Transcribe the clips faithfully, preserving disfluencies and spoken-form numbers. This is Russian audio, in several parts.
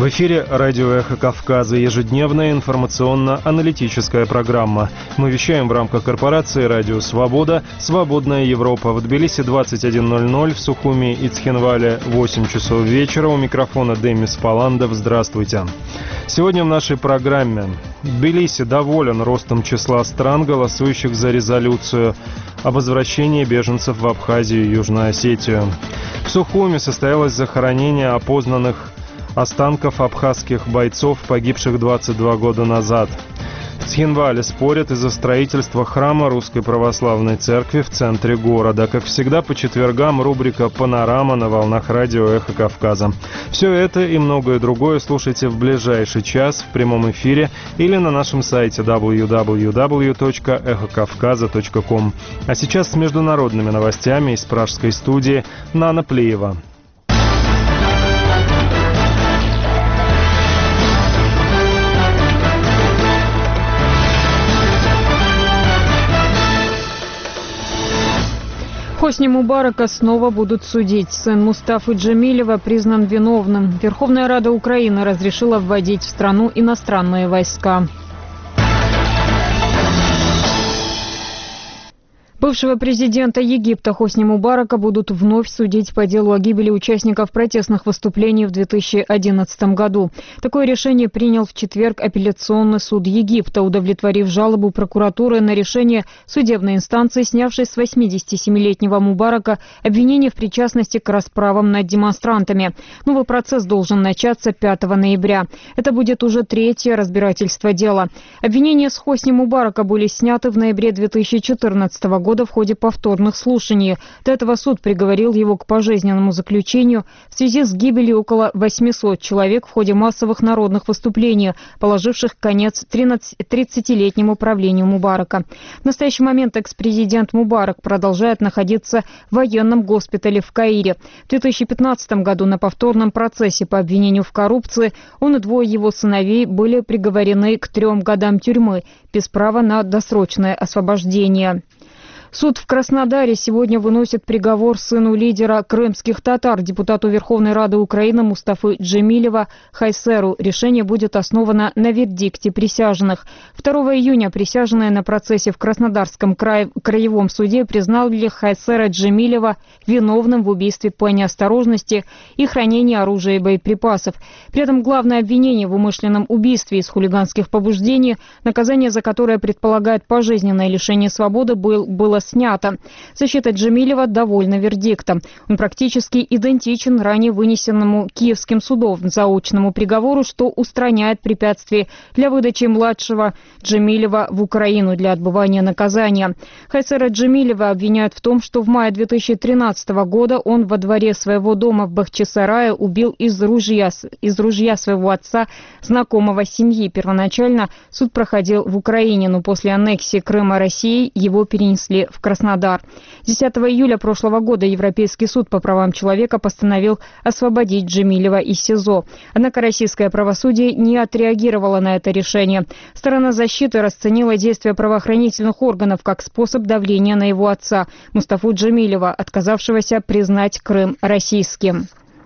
В эфире радио «Эхо Кавказа», ежедневная информационно-аналитическая программа. Мы вещаем в рамках корпорации «Радио Свобода», «Свободная Европа». В Тбилиси двадцать один ноль ноль, в Сухуми и Цхинвале восемь часов вечера. У микрофона Демис Паландов. Здравствуйте. Сегодня в нашей программе. Тбилиси доволен ростом числа стран, голосующих за резолюцию о возвращении беженцев в Абхазию и Южную Осетию. В Сухуми состоялось захоронение опознанных останков абхазских бойцов, погибших двадцать два года назад. В Цхинвале спорят из-за строительства храма Русской Православной Церкви в центре города. Как всегда, по четвергам рубрика «Панорама» на волнах радио «Эхо Кавказа». Все это и многое другое слушайте в ближайший час в прямом эфире или на нашем сайте дабл ю дабл ю дабл ю точка эхо кавказа точка ком. А сейчас с международными новостями из пражской студии Нана Плиева. Хосни Мубарака снова будут судить. Сын Мустафы Джемилева признан виновным. Верховная Рада Украины разрешила вводить в страну иностранные войска. Бывшего президента Египта Хосни Мубарака будут вновь судить по делу о гибели участников протестных выступлений в две тысячи одиннадцатом году. Такое решение принял в четверг апелляционный суд Египта, удовлетворив жалобу прокуратуры на решение судебной инстанции, снявшей с восьмидесятисемилетнего Мубарака обвинение в причастности к расправам над демонстрантами. Новый процесс должен начаться пятого ноября. Это будет уже третье разбирательство дела. Обвинения с Хосни Мубарака были сняты в ноябре две тысячи четырнадцатого года в ходе повторных слушаний. До этого суд приговорил его к пожизненному заключению в связи с гибелью около восьмисот человек в ходе массовых народных выступлений, положивших конец тридцатилетнему правлению Мубарака. В настоящий момент экс-президент Мубарак продолжает находиться в военном госпитале в Каире. В две тысячи пятнадцатом году на повторном процессе по обвинению в коррупции он и двое его сыновей были приговорены к трем годам тюрьмы без права на досрочное освобождение. Суд в Краснодаре сегодня выносит приговор сыну лидера крымских татар, депутату Верховной Рады Украины Мустафы Джемилева Хайсеру. Решение будет основано на вердикте присяжных. второго июня присяжные на процессе в Краснодарском крае, краевом суде признали Хайсера Джемилева виновным в убийстве по неосторожности и хранении оружия и боеприпасов. При этом главное обвинение в умышленном убийстве из хулиганских побуждений, наказание за которое предполагает пожизненное лишение свободы, был, было снято. Защита Джемилева довольна вердиктом. Он практически идентичен ранее вынесенному Киевским судом заочному приговору, что устраняет препятствия для выдачи младшего Джемилева в Украину для отбывания наказания. Хайсера Джемилева обвиняют в том, что в мае две тысячи тринадцатого года он во дворе своего дома в Бахчисарае убил из ружья, из ружья своего отца, знакомого семьи. Первоначально суд проходил в Украине, но после аннексии Крыма Россией его перенесли в Краснодар. десятого июля прошлого года Европейский суд по правам человека постановил освободить Джемилева из СИЗО. Однако российское правосудие не отреагировало на это решение. Сторона защиты расценила действия правоохранительных органов как способ давления на его отца, Мустафу Джемилева, отказавшегося признать Крым российским.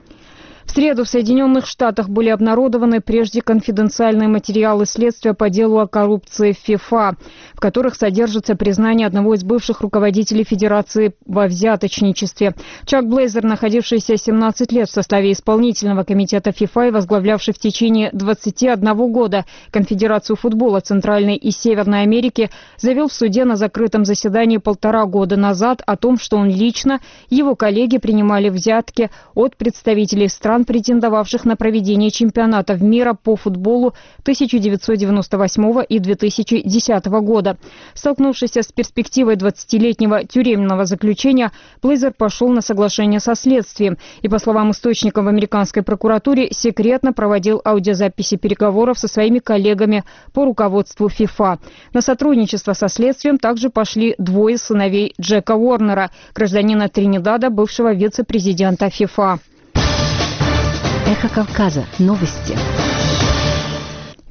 В среду в Соединенных Штатах были обнародованы прежде конфиденциальные материалы следствия по делу о коррупции в ФИФА, в которых содержится признание одного из бывших руководителей Федерации во взяточничестве. Чак Блейзер, находившийся семнадцать лет в составе исполнительного комитета ФИФА и возглавлявший в течение двадцати одного года Конфедерацию футбола Центральной и Северной Америки, заявил в суде на закрытом заседании полтора года назад о том, что он лично и его коллеги принимали взятки от представителей стран, претендовавших на проведение чемпионатов мира по футболу тысяча девятьсот девяносто восьмого и две тысячи десятого года. Столкнувшись с перспективой двадцатилетнего тюремного заключения, Блейзер пошел на соглашение со следствием и, по словам источников в американской прокуратуре, секретно проводил аудиозаписи переговоров со своими коллегами по руководству ФИФА. На сотрудничество со следствием также пошли двое сыновей Джека Уорнера, гражданина Тринидада, бывшего вице-президента ФИФА. Эхо Кавказа. Новости.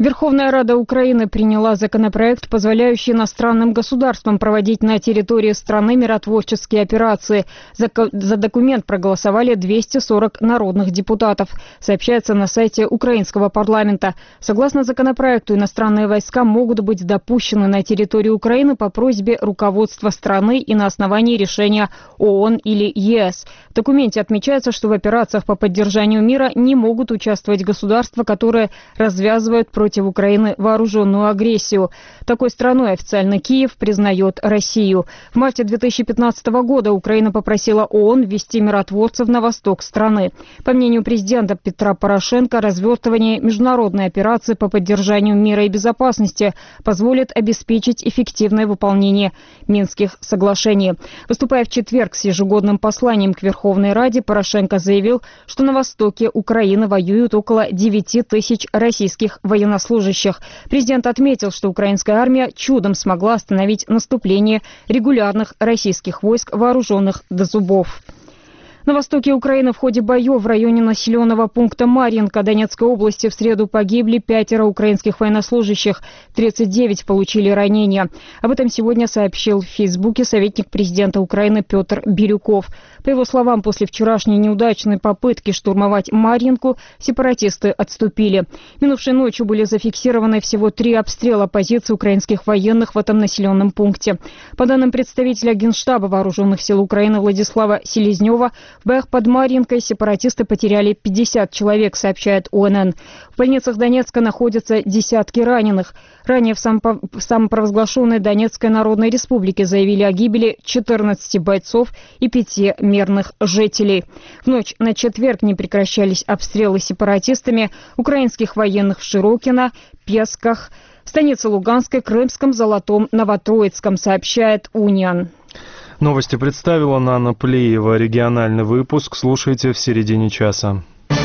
Верховная Рада Украины приняла законопроект, позволяющий иностранным государствам проводить на территории страны миротворческие операции. За, за документ проголосовали двести сорок народных депутатов, сообщается на сайте украинского парламента. Согласно законопроекту, иностранные войска могут быть допущены на территорию Украины по просьбе руководства страны и на основании решения ООН или ЕС. В документе отмечается, что в операциях по поддержанию мира не могут участвовать государства, которые развязывают против против Украины вооруженную агрессию. Такой страной официально Киев признает Россию. В марте две тысячи пятнадцатого года Украина попросила ООН ввести миротворцев на восток страны. По мнению президента Петра Порошенко, развертывание международной операции по поддержанию мира и безопасности позволит обеспечить эффективное выполнение Минских соглашений. Выступая в четверг с ежегодным посланием к Верховной Раде, Порошенко заявил, что на востоке Украины воюют около девяти тысяч российских военнослужащих. Президент отметил, что украинская армия чудом смогла остановить наступление регулярных российских войск, вооруженных до зубов. На востоке Украины в ходе боев в районе населенного пункта Марьинка Донецкой области в среду погибли пятеро украинских военнослужащих, тридцать девять получили ранения. Об этом сегодня сообщил в Фейсбуке советник президента Украины Петр Бирюков. По его словам, после вчерашней неудачной попытки штурмовать Марьинку сепаратисты отступили. Минувшей ночью были зафиксированы всего три обстрела позиций украинских военных в этом населенном пункте. По данным представителя Генштаба Вооруженных сил Украины Владислава Селезнева, в боях под Марьинкой сепаратисты потеряли пятьдесят человек, сообщает О Н Н. В больницах Донецка находятся десятки раненых. Ранее в самопровозглашенной Донецкой Народной Республике заявили о гибели четырнадцати бойцов и пяти мирных жителей. В ночь на четверг не прекращались обстрелы сепаратистами украинских военных в Широкино, Песках, станице Луганской, Крымском, Золотом, Новотроицком, сообщает Униан. Новости представила Нана Плиева. Региональный выпуск слушайте в середине часа.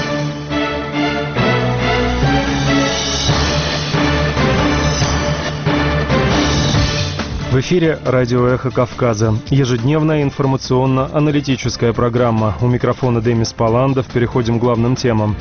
В эфире радио «Эхо Кавказа». Ежедневная информационно-аналитическая программа. У микрофона Демис Паландов. Переходим к главным темам.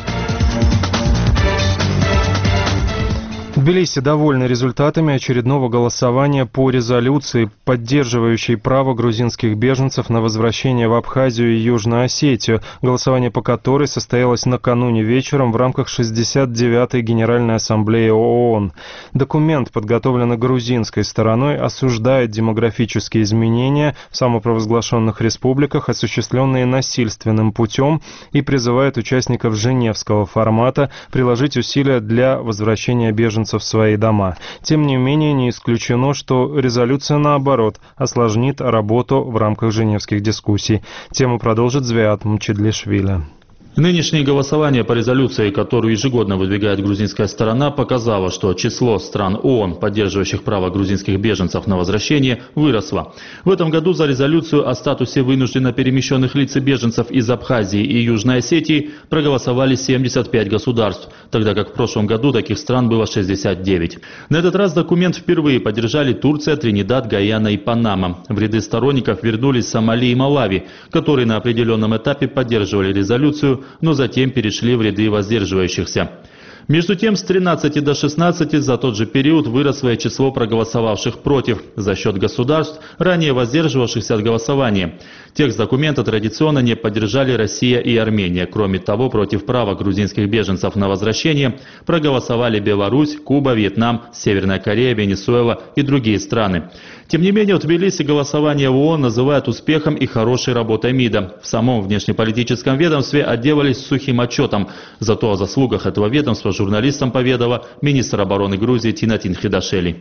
Тбилиси довольны результатами очередного голосования по резолюции, поддерживающей право грузинских беженцев на возвращение в Абхазию и Южную Осетию, голосование по которой состоялось накануне вечером в рамках шестьдесят девятой Генеральной Ассамблеи ООН. Документ, подготовленный грузинской стороной, осуждает демографические изменения в самопровозглашенных республиках, осуществленные насильственным путем, и призывает участников Женевского формата приложить усилия для возвращения беженцев в свои дома. Тем не менее, не исключено, что резолюция, наоборот, осложнит работу в рамках женевских дискуссий. Тему продолжит Звиат Мчедлишвили. Нынешнее голосование по резолюции, которую ежегодно выдвигает грузинская сторона, показало, что число стран ООН, поддерживающих право грузинских беженцев на возвращение, выросло. В этом году за резолюцию о статусе вынужденно перемещенных лиц и беженцев из Абхазии и Южной Осетии проголосовали семьдесят пять государств, тогда как в прошлом году таких стран было шестьдесят девять. На этот раз документ впервые поддержали Турция, Тринидад, Гайана и Панама. В ряды сторонников вернулись Сомали и Малави, которые на определенном этапе поддерживали резолюцию, но затем перешли в ряды воздерживающихся. Между тем, с тринадцати до шестнадцати за тот же период выросло и число проголосовавших против за счет государств, ранее воздерживавшихся от голосования. Текст документа традиционно не поддержали Россия и Армения. Кроме того, против права грузинских беженцев на возвращение проголосовали Беларусь, Куба, Вьетнам, Северная Корея, Венесуэла и другие страны. Тем не менее, в Тбилиси голосование в ООН называют успехом и хорошей работой МИДа. В самом внешнеполитическом ведомстве отделались сухим отчетом. Зато о заслугах этого ведомства журналистам поведала министр обороны Грузии Тинатин Хидашели.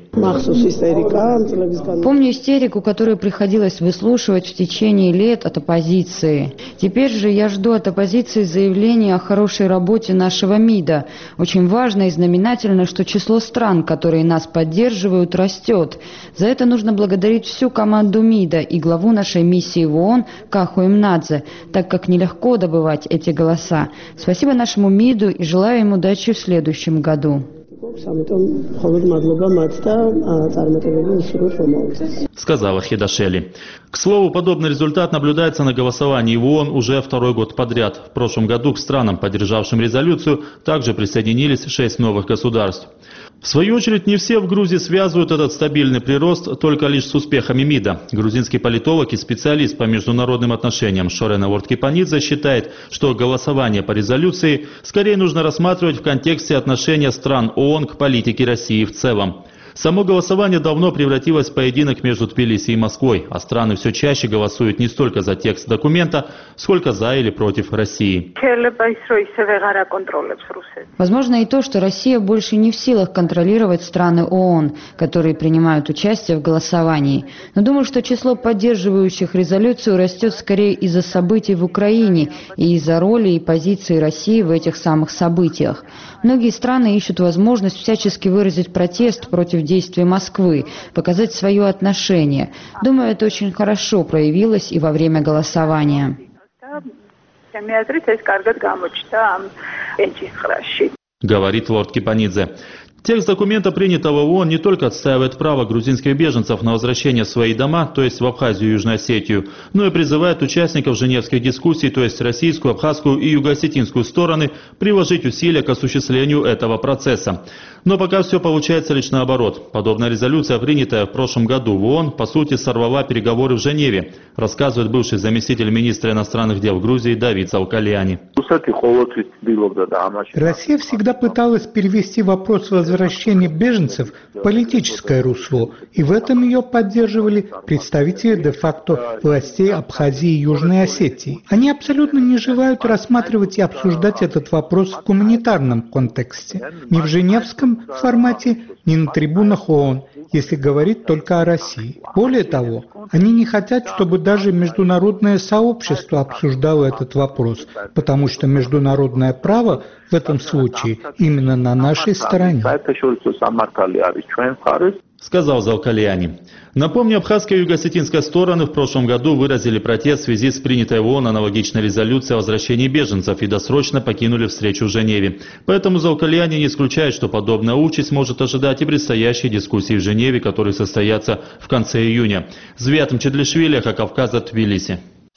Помню истерику, которую приходилось выслушивать в течение лет от оппозиции. Теперь же я жду от оппозиции заявления о хорошей работе нашего МИДа. Очень важно и знаменательно, что число стран, которые нас поддерживают, растет. За это нужно благодарить всю команду МИДа и главу нашей миссии в ООН Каху Имнадзе, так как нелегко добывать эти голоса. Спасибо нашему МИДу и желаю им удачи в следующем году. сказала Хидашели. К слову, подобный результат наблюдается на голосовании в ООН уже второй год подряд. В прошлом году к странам, поддержавшим резолюцию, также присоединились шесть новых государств. В свою очередь, не все в Грузии связывают этот стабильный прирост только лишь с успехами МИДа. Грузинский политолог и специалист по международным отношениям Шорена Ворткипанидзе считает, что голосование по резолюции скорее нужно рассматривать в контексте отношения стран ООН к политике России в целом. Само голосование давно превратилось в поединок между Тбилиси и Москвой, а страны все чаще голосуют не столько за текст документа, сколько за или против России. Возможно и то, что Россия больше не в силах контролировать страны ООН, которые принимают участие в голосовании. Но думаю, что число поддерживающих резолюцию растет скорее из-за событий в Украине и из-за роли и позиции России в этих самых событиях. Многие страны ищут возможность всячески выразить протест против действий Москвы, показать свое отношение. Думаю, это очень хорошо проявилось и во время голосования. Говорит Ворткипанидзе. Текст документа, принятого в ООН, не только отстаивает право грузинских беженцев на возвращение в свои дома, то есть в Абхазию и Южную Осетию, но и призывает участников женевских дискуссий, то есть российскую, абхазскую и юго-осетинскую стороны, приложить усилия к осуществлению этого процесса. Но пока все получается лишь наоборот. Подобная резолюция, принятая в прошлом году в ООН, по сути сорвала переговоры в Женеве, рассказывает бывший заместитель министра иностранных дел Грузии Давид Заукальяни. Россия всегда пыталась перевести вопрос возвращения беженцев в политическое русло, и в этом ее поддерживали представители де-факто властей Абхазии и Южной Осетии. Они абсолютно не желают рассматривать и обсуждать этот вопрос в гуманитарном контексте, ни в женевском формате, ни на трибунах ООН, если говорить только о России. Более того, они не хотят, чтобы даже международное сообщество обсуждало этот вопрос, потому что международное право в этом случае именно на нашей стороне. Сказал Заукальяни. Напомню, абхазская и юго-осетинская стороны в прошлом году выразили протест в связи с принятой в ООН аналогичной резолюцией о возвращении беженцев и досрочно покинули встречу в Женеве. Поэтому Заукальяни не исключает, что подобная участь может ожидать и предстоящие дискуссии в Женеве, которые состоятся в конце июня. Звиат Мчедлишвили, Кавказа, Тбилиси.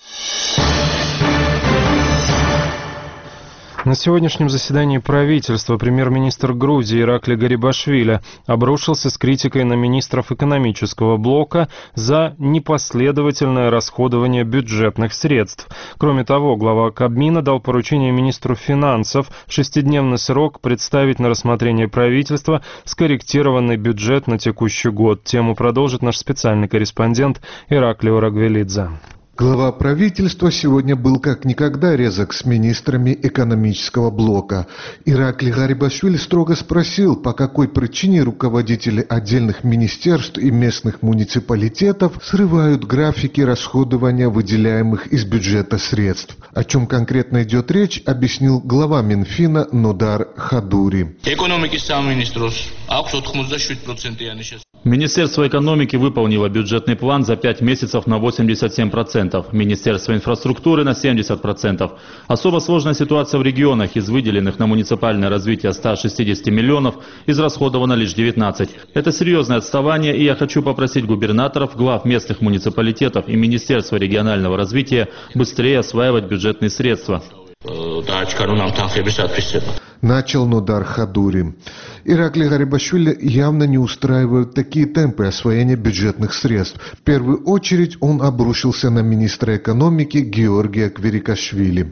На сегодняшнем заседании правительства премьер-министр Грузии Иракли Гарибашвили обрушился с критикой на министров экономического блока за непоследовательное расходование бюджетных средств. Кроме того, глава Кабмина дал поручение министру финансов в шестидневный срок представить на рассмотрение правительства скорректированный бюджет на текущий год. Тему продолжит наш специальный корреспондент Ираклий Орагвелидзе. Глава правительства сегодня был как никогда резок с министрами экономического блока. Иракли Гарибашвили строго спросил, по какой причине руководители отдельных министерств и местных муниципалитетов срывают графики расходования выделяемых из бюджета средств. О чем конкретно идет речь, объяснил глава Минфина Нодар Хадури. Министерство экономики выполнило бюджетный план за пять месяцев на восемьдесят семь процентов, Министерство инфраструктуры на семьдесят процентов. Особо сложная ситуация в регионах. Из выделенных на муниципальное развитие ста шестидесяти миллионов израсходовано лишь девятнадцать. Это серьезное отставание, и я хочу попросить губернаторов, глав местных муниципалитетов и Министерства регионального развития быстрее осваивать бюджетные средства. Начал Нодар Хадури. Иракли Гарибашвили явно не устраивают такие темпы освоения бюджетных средств. В первую очередь он обрушился на министра экономики Георгия Кверикашвили.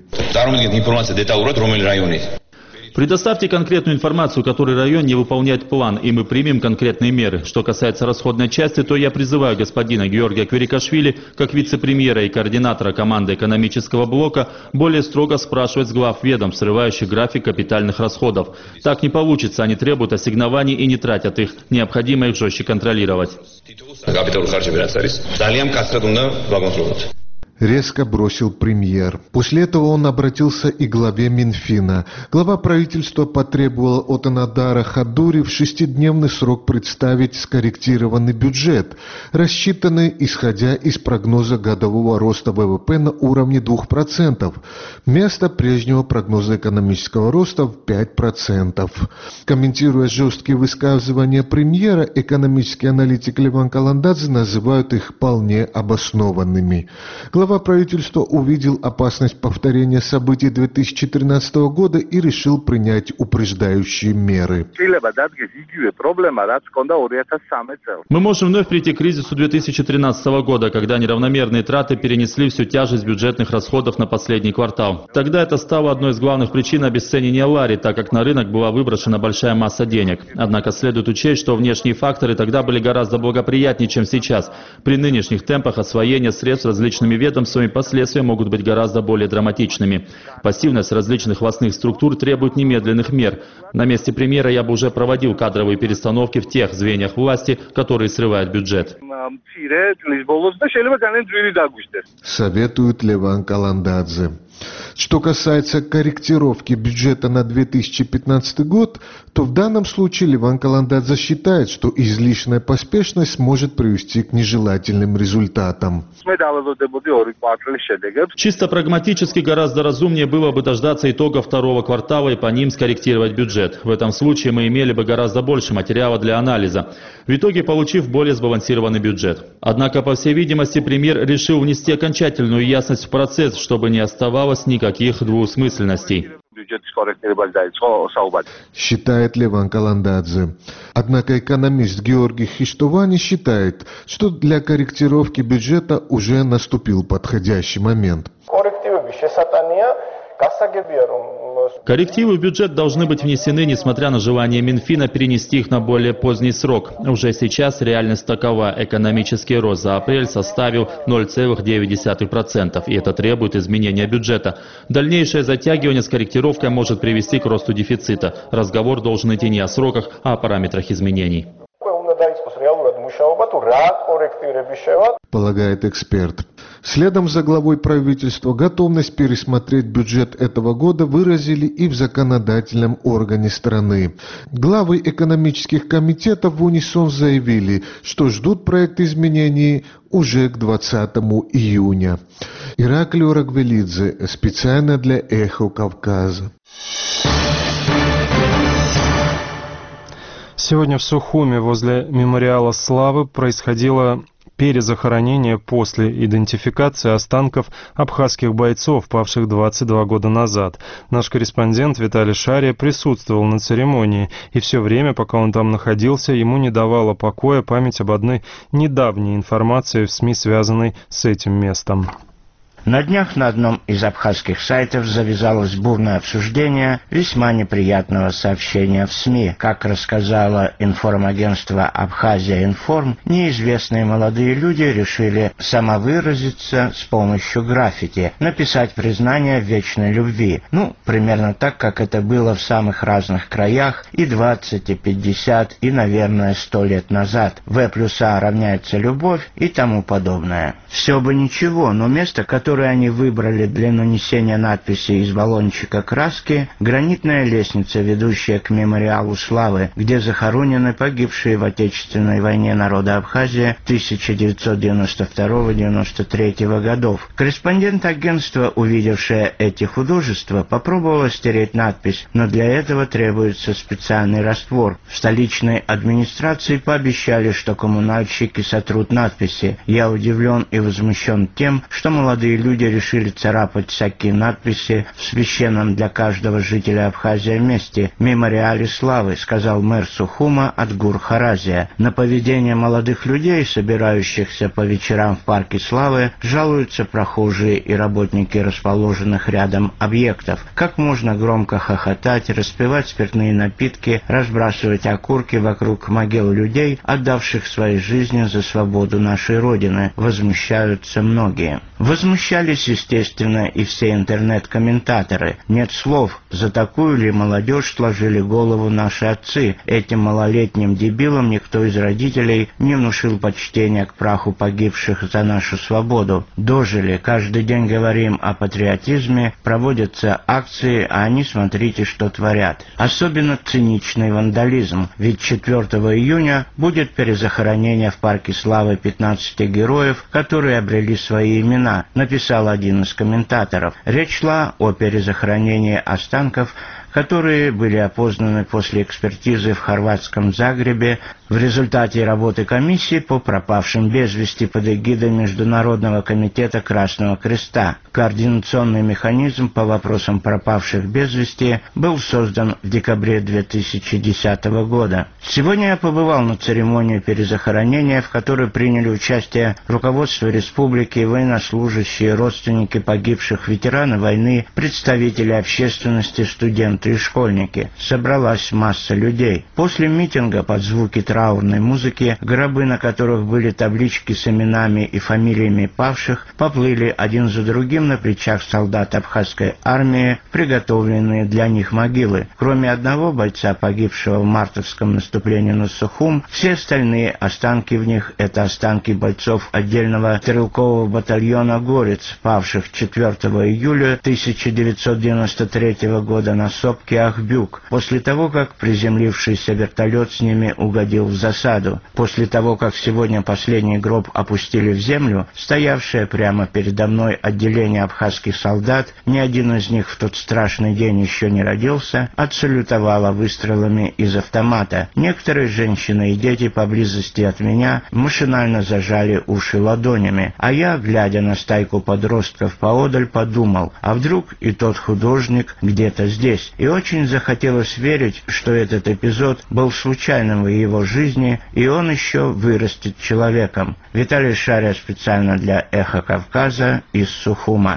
Предоставьте конкретную информацию, который район не выполняет план, и мы примем конкретные меры. Что касается расходной части, то я призываю господина Георгия Кверикашвили, как вице-премьера и координатора команды экономического блока, более строго спрашивать с глав ведомств, срывающих график капитальных расходов. Так не получится, они требуют ассигнований и не тратят их. Необходимо их жестче контролировать. резко бросил премьер. После этого он обратился и к главе Минфина. Глава правительства потребовал от Анадара Хадури в шестидневный срок представить скорректированный бюджет, рассчитанный исходя из прогноза годового роста ВВП на уровне двух процентов, вместо прежнего прогноза экономического роста в пять процентов. Комментируя жесткие высказывания премьера, экономический аналитик Леван Каландадзе называют их вполне обоснованными. Глава правительства увидел опасность повторения событий две тысячи тринадцатого года и решил принять упреждающие меры. Мы можем вновь прийти к кризису две тысячи тринадцатого года, когда неравномерные траты перенесли всю тяжесть бюджетных расходов на последний квартал. Тогда это стало одной из главных причин обесценения лари, так как на рынок была выброшена большая масса денег. Однако следует учесть, что внешние факторы тогда были гораздо благоприятнее, чем сейчас. При нынешних темпах освоения средств различными ведомствами последствия могут быть гораздо более драматичными. Пассивность различных властных структур требует немедленных мер. На месте премьера я бы уже проводил кадровые перестановки в тех звеньях власти, которые срывают бюджет. Советует Леван Каландадзе. Что касается корректировки бюджета на две тысячи пятнадцатый год, то в данном случае Леван Каландадзе считает, что излишняя поспешность может привести к нежелательным результатам. Чисто прагматически гораздо разумнее было бы дождаться итога второго квартала и по ним скорректировать бюджет. В этом случае мы имели бы гораздо больше материала для анализа, в итоге получив более сбалансированный бюджет. Однако, по всей видимости, премьер решил внести окончательную ясность в процесс, чтобы не оставалось никаких двусмысленностей. Считает Леван Каландадзе. Однако экономист Георгий Хиштовани считает, что для корректировки бюджета уже наступил подходящий момент. Коррективы в бюджет должны быть внесены, несмотря на желание Минфина перенести их на более поздний срок. Уже сейчас реальность такова. Экономический рост за апрель составил ноль целых девять десятых процента, и это требует изменения бюджета. Дальнейшее затягивание с корректировкой может привести к росту дефицита. Разговор должен идти не о сроках, а о параметрах изменений. Полагает эксперт. Следом за главой правительства готовность пересмотреть бюджет этого года выразили и в законодательном органе страны. Главы экономических комитетов в унисон заявили, что ждут проект изменений уже к двадцатому июня. Ираклий Орагвелидзе, специально для «Эхо Кавказа». Сегодня в Сухуми возле мемориала Славы происходило перезахоронение после идентификации останков абхазских бойцов, павших двадцать два года назад. Наш корреспондент Виталий Шария присутствовал на церемонии, и все время, пока он там находился, ему не давала покоя память об одной недавней информации в СМИ, связанной с этим местом. На днях на одном из абхазских сайтов завязалось бурное обсуждение весьма неприятного сообщения в СМИ. Как рассказало информагентство «Абхазия Информ», неизвестные молодые люди решили самовыразиться с помощью граффити, написать признание в вечной любви. Ну, примерно так, как это было в самых разных краях и двадцать, и пятьдесят, и, наверное, сто лет назад. В плюс А равняется любовь и тому подобное. Все бы ничего, но место, которое которую они выбрали для нанесения надписи из баллончика краски, гранитная лестница, ведущая к мемориалу Славы, где захоронены погибшие в Отечественной войне народы Абхазии тысяча девятьсот девяносто второго — девяносто третьего годов. Корреспондент агентства, увидевшая эти художества, попробовала стереть надпись, но для этого требуется специальный раствор. В столичной администрации пообещали, что коммунальщики сотрут надписи. Я удивлен и возмущен тем, что молодые люди решили царапать всякие надписи в священном для каждого жителя Абхазии месте — мемориале Славы, сказал мэр Сухума Адгур Харазия. На поведение молодых людей, собирающихся по вечерам в парке Славы, жалуются прохожие и работники расположенных рядом объектов. Как можно громко хохотать, распивать спиртные напитки, разбрасывать окурки вокруг могил людей, отдавших свои жизни за свободу нашей Родины, возмущаются многие. Возмущаются Возмущались, естественно, и все интернет-комментаторы. Нет слов, за такую ли молодежь сложили голову наши отцы. Этим малолетним дебилам никто из родителей не внушил почтения к праху погибших за нашу свободу. Дожили, каждый день говорим о патриотизме, проводятся акции, а они смотрите, что творят. Особенно циничный вандализм, ведь четвёртого июня будет перезахоронение в Парке Славы пятнадцати героев, которые обрели свои имена, написал один из комментаторов. Речь шла о перезахоронении останков, которые были опознаны после экспертизы в хорватском Загребе в результате работы комиссии по пропавшим без вести под эгидой Международного комитета Красного Креста. Координационный механизм по вопросам пропавших без вести был создан в декабре две тысячи десятого года. Сегодня я побывал на церемонии перезахоронения, в которой приняли участие руководство республики, военнослужащие, родственники погибших, ветераны войны, представители общественности, студенты и школьники. Собралась масса людей. После митинга под звуки траурной музыки, гробы, на которых были таблички с именами и фамилиями павших, поплыли один за другим на плечах солдат абхазской армии, приготовленные для них могилы. Кроме одного бойца, погибшего в мартовском наступлении на Сухум, все остальные останки в них — это останки бойцов отдельного стрелкового батальона «Горец», павших четвёртого июля тысяча девятьсот девяносто третьего года на сопке Ахбюк, после того, как приземлившийся вертолет с ними угодил в засаду. После того, как сегодня последний гроб опустили в землю, стоявшее прямо передо мной отделение абхазских солдат, ни один из них в тот страшный день еще не родился, отсалютовало выстрелами из автомата. Некоторые женщины и дети поблизости от меня машинально зажали уши ладонями, а я, глядя на стайку подростков поодаль, подумал, а вдруг и тот художник где-то здесь. И очень захотелось верить, что этот эпизод был случайным в его жизни, и он еще вырастет человеком. Виталий Шаря специально для «Эхо Кавказа» из Сухума.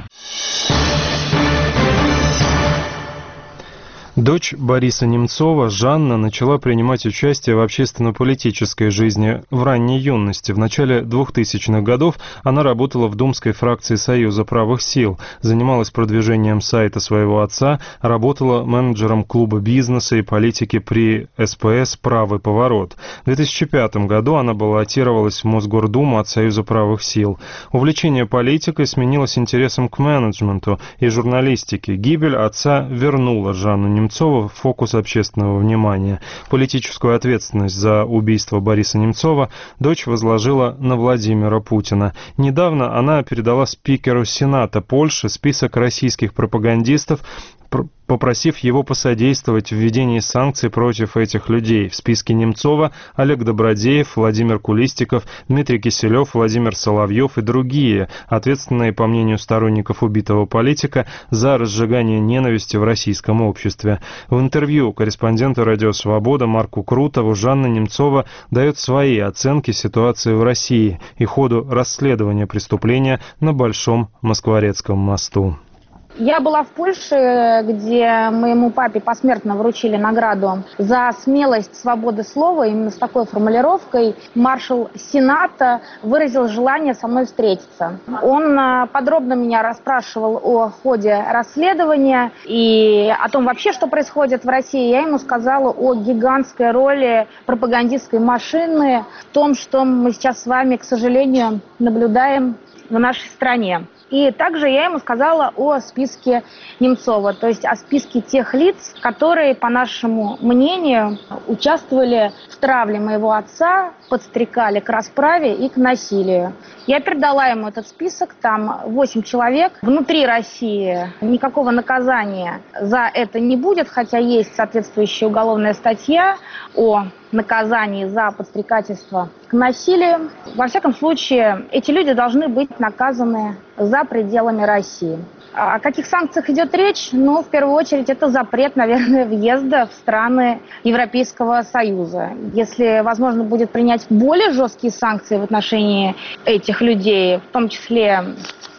Дочь Бориса Немцова, Жанна, начала принимать участие в общественно-политической жизни в ранней юности. В начале двухтысячных годов она работала в думской фракции Союза правых сил, занималась продвижением сайта своего отца, работала менеджером клуба бизнеса и политики при эс пэ эс «Правый поворот». В две тысячи пятом году она баллотировалась в Мосгордуму от Союза правых сил. Увлечение политикой сменилось интересом к менеджменту и журналистике. Гибель отца вернула Жанну Немцову в фокус общественного внимания. Политическую ответственность за убийство Бориса Немцова дочь возложила на Владимира Путина. Недавно она передала спикеру Сената Польши список российских пропагандистов, попросив его посодействовать в введении санкций против этих людей. В списке Немцова Олег Добродеев, Владимир Кулистиков, Дмитрий Киселев, Владимир Соловьев и другие, ответственные, по мнению сторонников убитого политика, за разжигание ненависти в российском обществе. В интервью корреспонденту «Радио Свобода» Марку Крутову Жанна Немцова дает свои оценки ситуации в России и ходу расследования преступления на Большом Москворецком мосту. Я была в Польше, где моему папе посмертно вручили награду за смелость свободы слова. Именно с такой формулировкой маршал Сената выразил желание со мной встретиться. Он подробно меня расспрашивал о ходе расследования и о том вообще, что происходит в России. Я ему сказала о гигантской роли пропагандистской машины в том, что мы сейчас с вами, к сожалению, наблюдаем в нашей стране. И также я ему сказала о списке Немцова, то есть о списке тех лиц, которые, по нашему мнению, участвовали в травле моего отца, подстрекали к расправе и к насилию. Я передала ему этот список, там восемь человек. Внутри России никакого наказания за это не будет, хотя есть соответствующая уголовная статья о наказании за подстрекательство к насилию. Во всяком случае, эти люди должны быть наказаны за пределами России. О каких санкциях идет речь? Ну, в первую очередь, это запрет, наверное, въезда в страны Европейского Союза. Если возможно будет принять более жесткие санкции в отношении этих людей, в том числе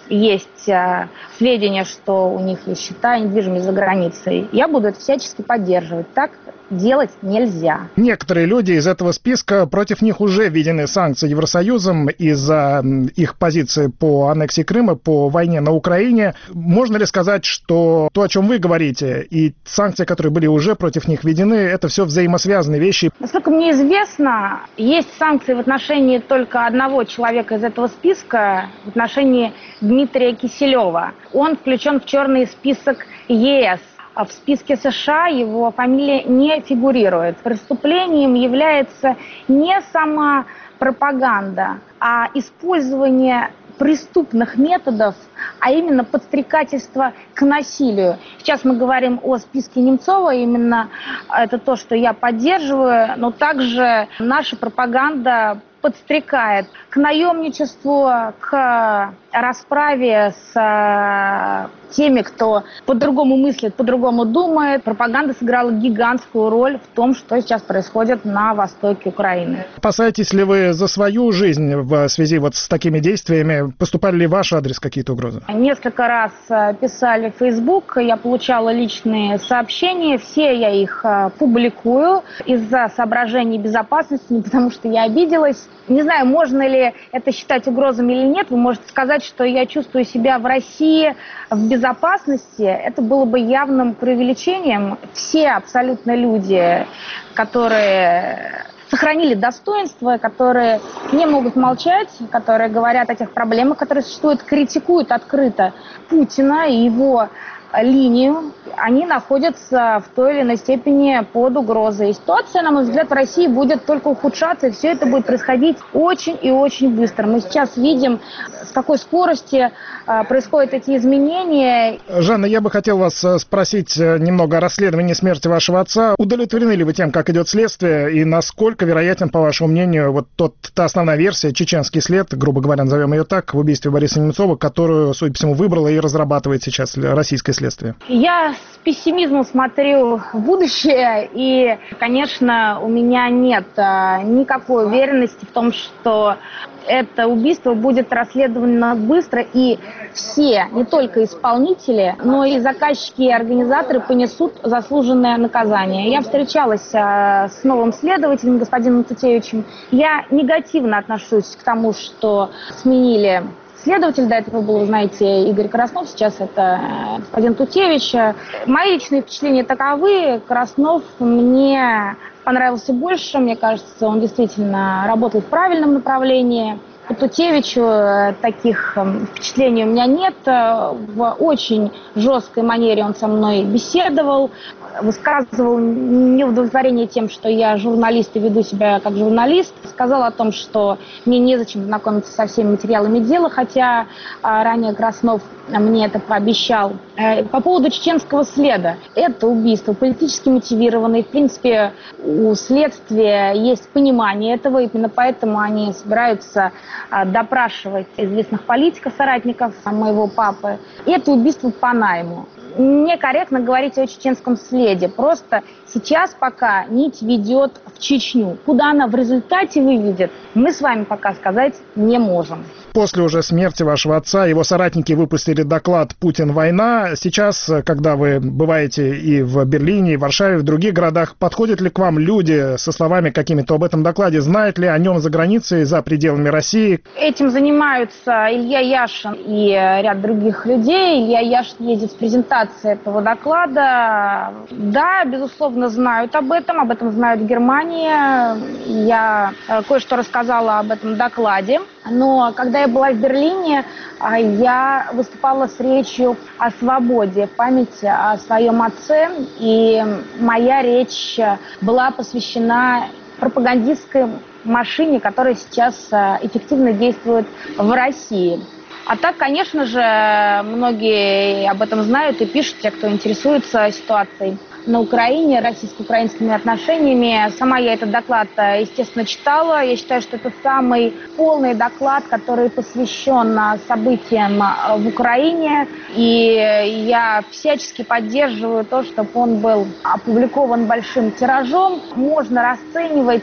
есть э, сведения, что у них есть счета недвижимость за границей, я буду это всячески поддерживать. Так делать нельзя. Некоторые люди из этого списка, против них уже введены санкции Евросоюзом из-за их позиции по аннексии Крыма, по войне на Украине. Можно ли сказать, что то, о чем вы говорите, и санкции, которые были уже против них введены, это все взаимосвязанные вещи? Насколько мне известно, есть санкции в отношении только одного человека из этого списка, в отношении Дмитрия Киселева. Он включен в черный список ЕС. В списке США его фамилия не фигурирует. Преступлением является не сама пропаганда, а использование преступных методов, а именно подстрекательство к насилию. Сейчас мы говорим о списке Немцова, именно это то, что я поддерживаю, но также наша пропаганда подстрекает к наемничеству, к расправе с теми, кто по-другому мыслит, по-другому думает. Пропаганда сыграла гигантскую роль в том, что сейчас происходит на востоке Украины. Опасаетесь ли вы за свою жизнь в связи вот с такими действиями? Поступали ли в ваш адрес какие-то угрозы? Несколько раз писали в Facebook, я получала личные сообщения, все я их публикую из-за соображений безопасности, не потому что я обиделась. Не знаю, можно ли это считать угрозами или нет. Вы можете сказать, что я чувствую себя в России в безопасности. Это было бы явным преувеличением. Все абсолютно люди, которые сохранили достоинство, которые не могут молчать, которые говорят о тех проблемах, которые существуют, критикуют открыто Путина и его линию, они находятся в той или иной степени под угрозой. И ситуация, на мой взгляд, в России будет только ухудшаться, и все это будет происходить очень и очень быстро. Мы сейчас видим, с какой скоростью происходят эти изменения. Жанна, я бы хотел вас спросить немного о расследовании смерти вашего отца. Удовлетворены ли вы тем, как идет следствие, и насколько вероятен, по вашему мнению, вот тот, та основная версия, чеченский след, грубо говоря, назовем ее так, в убийстве Бориса Немцова, которую, судя по всему, выбрала и разрабатывает сейчас российское следствие? Я с пессимизмом смотрю в будущее, и, конечно, у меня нет никакой уверенности в том, что это убийство будет расследовано быстро, и все, не только исполнители, но и заказчики и организаторы понесут заслуженное наказание. Я встречалась а, с новым следователем, господином Тутевичем. Я негативно отношусь к тому, что сменили следователь. До этого был, вы знаете, Игорь Краснов, сейчас это господин Тутевич. Мои личные впечатления таковы. Краснов мне понравился больше, мне кажется, он действительно работает в правильном направлении. По Тутевичу таких впечатлений у меня нет. В очень жесткой манере он со мной беседовал, высказывал неудовлетворение тем, что я журналист и веду себя как журналист. Сказал о том, что мне незачем знакомиться со всеми материалами дела, хотя ранее Краснов мне это пообещал. По поводу чеченского следа. Это убийство политически мотивированное. В принципе, у следствия есть понимание этого, именно поэтому они собираются допрашивать известных политиков, соратников моего папы. И это убийство по найму. Некорректно говорить о чеченском следе. Просто сейчас пока нить ведет в Чечню. Куда она в результате выведет, мы с вами пока сказать не можем. После уже смерти вашего отца его соратники выпустили доклад «Путин. Война». Сейчас, когда вы бываете и в Берлине, и в Варшаве, и в других городах, подходят ли к вам люди со словами какими-то об этом докладе? Знают ли о нем за границей, за пределами России? Этим занимаются Илья Яшин и ряд других людей. Илья Яшин ездит с презентацией этого доклада. Да, безусловно, знают об этом. Об этом знают в Германии. Я кое-что рассказала об этом докладе. Но когда я была в Берлине, я выступала с речью о свободе, в память о своем отце. И моя речь была посвящена пропагандистской машине, которая сейчас эффективно действует в России. А так, конечно же, многие об этом знают и пишут, те, кто интересуется ситуацией на Украине, российско-украинскими отношениями. Сама я этот доклад, естественно, читала. Я считаю, что это самый полный доклад, который посвящен событиям в Украине. И я всячески поддерживаю то, чтобы он был опубликован большим тиражом. Можно расценивать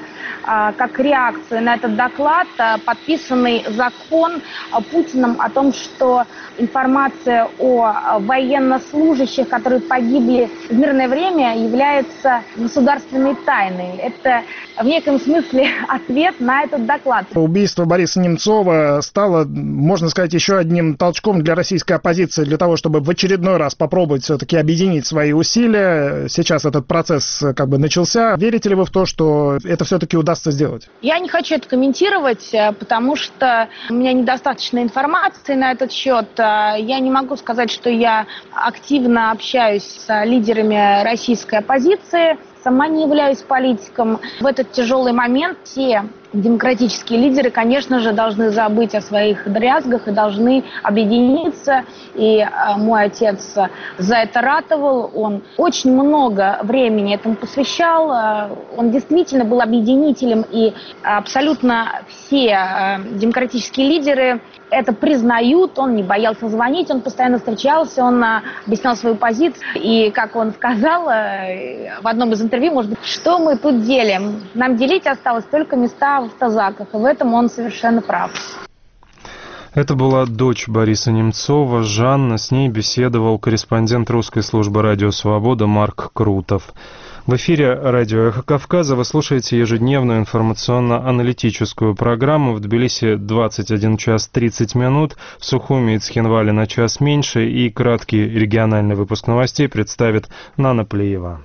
как реакцию на этот доклад подписанный закон Путиным о том, что информация о военнослужащих, которые погибли в мирных длительное время является государственной тайной. Это в неком смысле ответ на этот доклад. Убийство Бориса Немцова стало, можно сказать, еще одним толчком для российской оппозиции, для того, чтобы в очередной раз попробовать все-таки объединить свои усилия. Сейчас этот процесс как бы начался. Верите ли вы в то, что это все-таки удастся сделать? Я не хочу это комментировать, потому что у меня недостаточно информации на этот счет. Я не могу сказать, что я активно общаюсь с лидерами российской оппозиции. Сама не являюсь политиком. В этот тяжелый момент все демократические лидеры, конечно же, должны забыть о своих дрязгах и должны объединиться. И э, мой отец за это ратовал. Он очень много времени этому посвящал. Э, он действительно был объединителем. И абсолютно все э, демократические лидеры это признают. Он не боялся звонить, он постоянно встречался, он э, объяснял свою позицию. И, как он сказал э, в одном из интервью, может быть, что мы тут делим? Нам делить осталось только места в автозаках, и в этом он совершенно прав. Это была дочь Бориса Немцова, Жанна. С ней беседовал корреспондент русской службы «Радио Свобода» Марк Крутов. В эфире радио «Эхо Кавказа» вы слушаете ежедневную информационно-аналитическую программу. В Тбилиси двадцать один час тридцать минут, в Сухуми и Цхинвале на час меньше, и краткий региональный выпуск новостей представит Нана Плиева.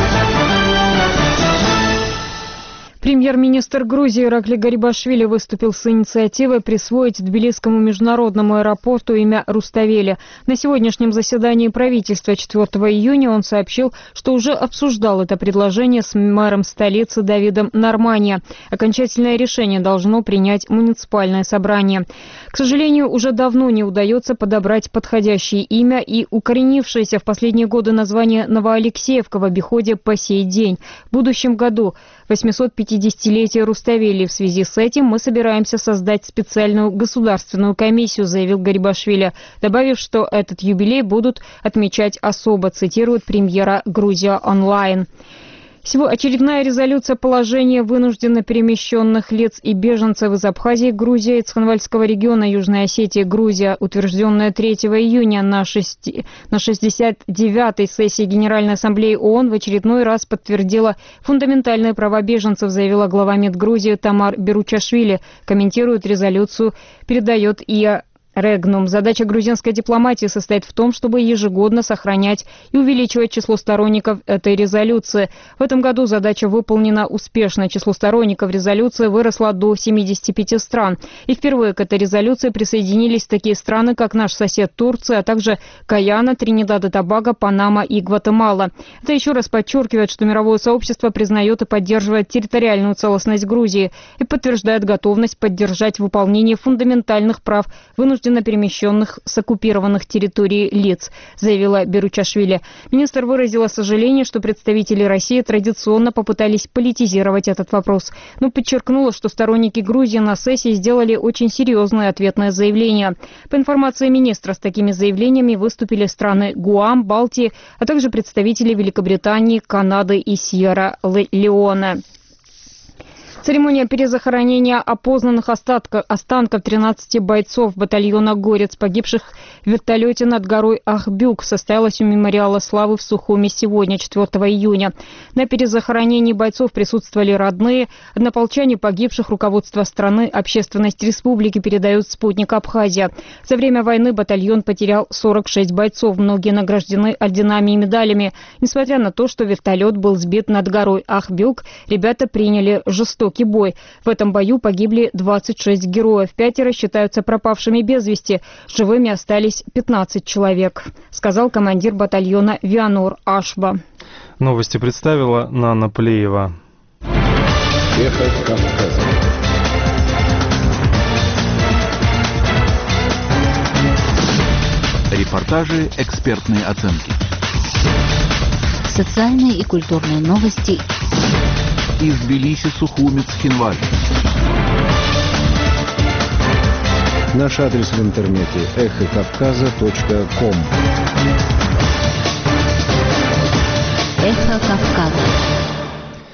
Премьер-министр Грузии Иракли Гарибашвили выступил с инициативой присвоить Тбилисскому международному аэропорту имя Руставели. На сегодняшнем заседании правительства четвёртого июня он сообщил, что уже обсуждал это предложение с мэром столицы Давидом Нормания. Окончательное решение должно принять муниципальное собрание. К сожалению, уже давно не удается подобрать подходящее имя, и укоренившееся в последние годы название Новоалексеевка в обиходе по сей день. В будущем году восьмисот пятидесятилетие Руставели. В связи с этим мы собираемся создать специальную государственную комиссию, заявил Гарибашвили, добавив, что этот юбилей будут отмечать особо, цитирует премьера «Грузия онлайн». Всего очередная резолюция положения вынужденно перемещенных лиц и беженцев из Абхазии, Грузии и Цхинвальского региона Южной Осетии, Грузия, утвержденная третьего июня на, шести... на шестьдесят девятой сессии Генеральной Ассамблеи ООН, в очередной раз подтвердила фундаментальные права беженцев, заявила глава МИД Грузии Тамар Беручашвили. Комментирует резолюцию, передает ИА Регнум. Задача грузинской дипломатии состоит в том, чтобы ежегодно сохранять и увеличивать число сторонников этой резолюции. В этом году задача выполнена успешно. Число сторонников резолюции выросло до семидесяти пяти стран. И впервые к этой резолюции присоединились такие страны, как наш сосед Турция, а также Гайана, Тринидад и Тобаго, Панама и Гватемала. Это еще раз подчеркивает, что мировое сообщество признает и поддерживает территориальную целостность Грузии и подтверждает готовность поддержать выполнение фундаментальных прав вынужденных перемещенных с оккупированных территорий лиц, заявила Беручашвили. Министр выразила сожаление, что представители России традиционно попытались политизировать этот вопрос, но подчеркнула, что сторонники Грузии на сессии сделали очень серьезные ответные заявления. По информации министра, с такими заявлениями выступили страны Гуам, Балтии, а также представители Великобритании, Канады и Сьерра-Леоне. Церемония перезахоронения опознанных остатков, останков тринадцати бойцов батальона «Горец», погибших в вертолете над горой Ахбюк, состоялась у мемориала славы в Сухуми сегодня, четвёртого июня. На перезахоронении бойцов присутствовали родные, однополчане погибших, руководство страны, общественность республики, передает спутник Абхазия. За время войны батальон потерял сорок шесть бойцов, многие награждены орденами и медалями. Несмотря на то, что вертолет был сбит над горой Ахбюк, ребята приняли жестокий бой. В этом бою погибли двадцать шесть героев. Пятеро считаются пропавшими без вести. Живыми остались пятнадцать человек, сказал командир батальона Вианор Ашба. Новости представила Нана Плиева. Эхо Кавказа. Репортажи, экспертные оценки. Социальные и культурные новости. Из Тбилиси, Сухуми, Цхинваль. Наш адрес в интернете эхо кавказа точка ком. Эхо Кавказа.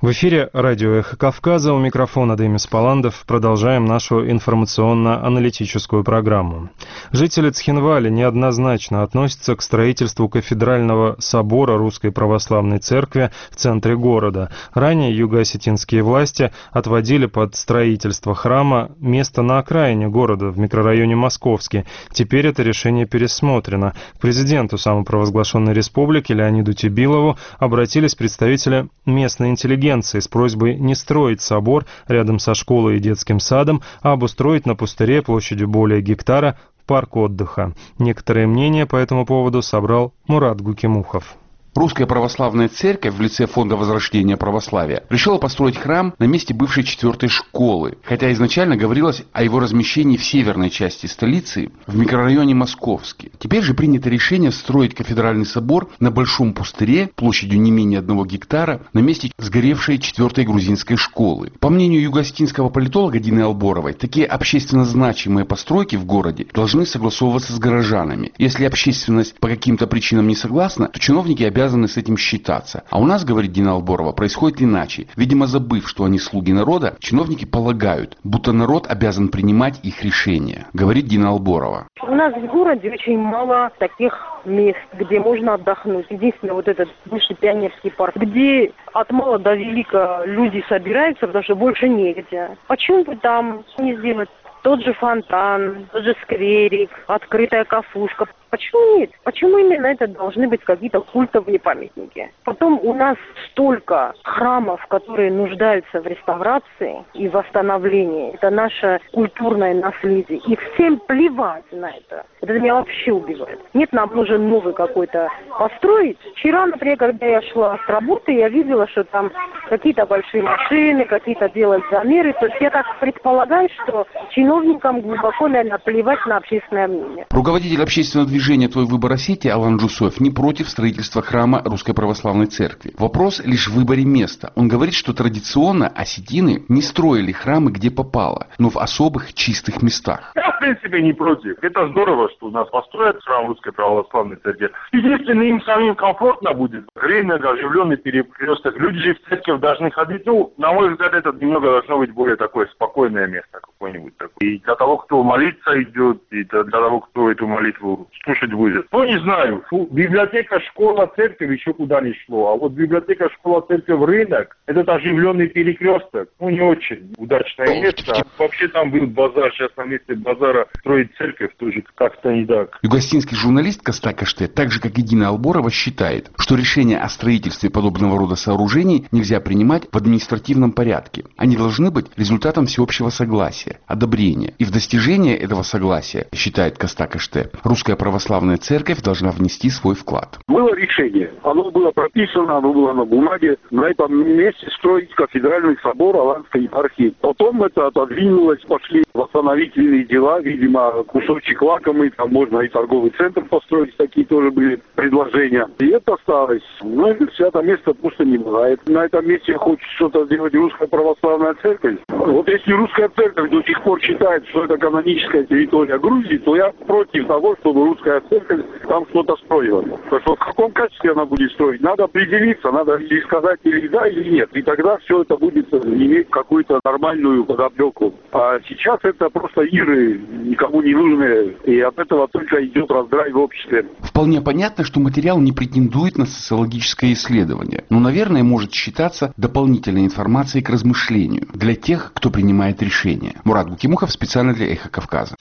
В эфире радио «Эхо Кавказа», у микрофона Демис Паландов. Продолжаем нашу информационно-аналитическую программу. Жители Цхинвали неоднозначно относятся к строительству кафедрального собора Русской Православной Церкви в центре города. Ранее юго-осетинские власти отводили под строительство храма место на окраине города, в микрорайоне Московский. Теперь это решение пересмотрено. К президенту самопровозглашенной республики Леониду Тибилову обратились представители местной интеллигенции с просьбой не строить собор рядом со школой и детским садом, а обустроить на пустыре площадью более гектара парк отдыха. Некоторые мнения по этому поводу собрал Мурат Гукимухов. Русская Православная Церковь в лице Фонда Возрождения Православия решила построить храм на месте бывшей четвертой школы, хотя изначально говорилось о его размещении в северной части столицы, в микрорайоне Московский. Теперь же принято решение строить кафедральный собор на большом пустыре площадью не менее одного гектара на месте сгоревшей четвертой грузинской школы. По мнению юго-осетинского политолога Дины Алборовой, такие общественно значимые постройки в городе должны согласовываться с горожанами. Если общественность по каким-то причинам не согласна, то чиновники обязаны обязаны с этим считаться. А у нас, говорит Дина Алборова, происходит иначе. Видимо, забыв, что они слуги народа, чиновники полагают, будто народ обязан принимать их решения, говорит Дина Алборова. У нас в городе очень мало таких мест, где можно отдохнуть. Единственное, вот этот бывший пионерский парк, где от мала до велика люди собираются, потому что больше негде. Почему бы там не сделать тот же фонтан, тот же скверик, открытая кафушка? Почему нет? Почему именно это должны быть какие-то культовые памятники? Потом у нас столько храмов, которые нуждаются в реставрации и восстановлении. Это наше культурное наследие. И всем плевать на это. Это меня вообще убивает. Нет, нам нужен новый какой-то построить. Вчера, например, когда я шла с работы, я видела, что там какие-то большие машины, какие-то делают замеры. То есть я так предполагаю, что чиновникам глубоко, наверное, плевать на общественное мнение. Руководитель общественного движения «Твой выбор Осетии» Алан Джусоев не против строительства храма Русской Православной Церкви. Вопрос лишь в выборе места. Он говорит, что традиционно осетины не строили храмы где попало, но в особых чистых местах. Я, в принципе, не против. Это здорово, что у нас построят храм Русской Православной Церкви. Единственное, им самим комфортно будет. Рынок, оживленный перекресток. Люди же в церковь должны ходить. Ну, на мой взгляд, это немного должно быть более такое спокойное место какое-нибудь такое. И для того, кто молиться идет, и для того, кто эту молитву слушать будет. Ну, не знаю. Фу, библиотека, школа, церковь еще куда не шло. А вот библиотека, школа, церковь, рынок, этот оживленный перекресток, ну, не очень удачное место. А вообще там был базар. Сейчас на месте базара строить церковь тоже как-то не так. Югостинский журналист Костак Аштет, так же как и Дина Алборова, считает, что решение о строительстве подобного рода сооружений нельзя принимать в административном порядке. Они должны быть результатом всеобщего согласия, одобрения. И в достижение этого согласия, считает Костак Аштет, Русская Православная Церковь должна внести свой вклад. Было решение, оно было прописано, оно было на бумаге, на этом месте строить кафедральный собор Аланской епархии. Потом это отодвинулось, пошли восстановительные дела, видимо, кусочек лакомый, там можно и торговый центр построить, такие тоже были предложения. И это осталось. Но это все это место просто не бывает. На этом месте хочет что-то сделать Русская Православная Церковь. Вот если Русская Церковь до сих пор считает, что это каноническая территория Грузии, то я против того, чтобы Русская Церковь там что-то строила. Потому что в каком качестве она будет строить, надо определиться, надо или сказать или да, или нет. И тогда все это будет иметь какую-то нормальную подоплеку. А сейчас это просто игры, никому не нужные, и от этого только идет раздрай в обществе. Вполне понятно, что материал не претендует на социологическое исследование, но, наверное, может считаться дополнительной информацией к размышлению для тех, кто принимает решения. Мурат Гукимухов специально для «Эхо Кавказа».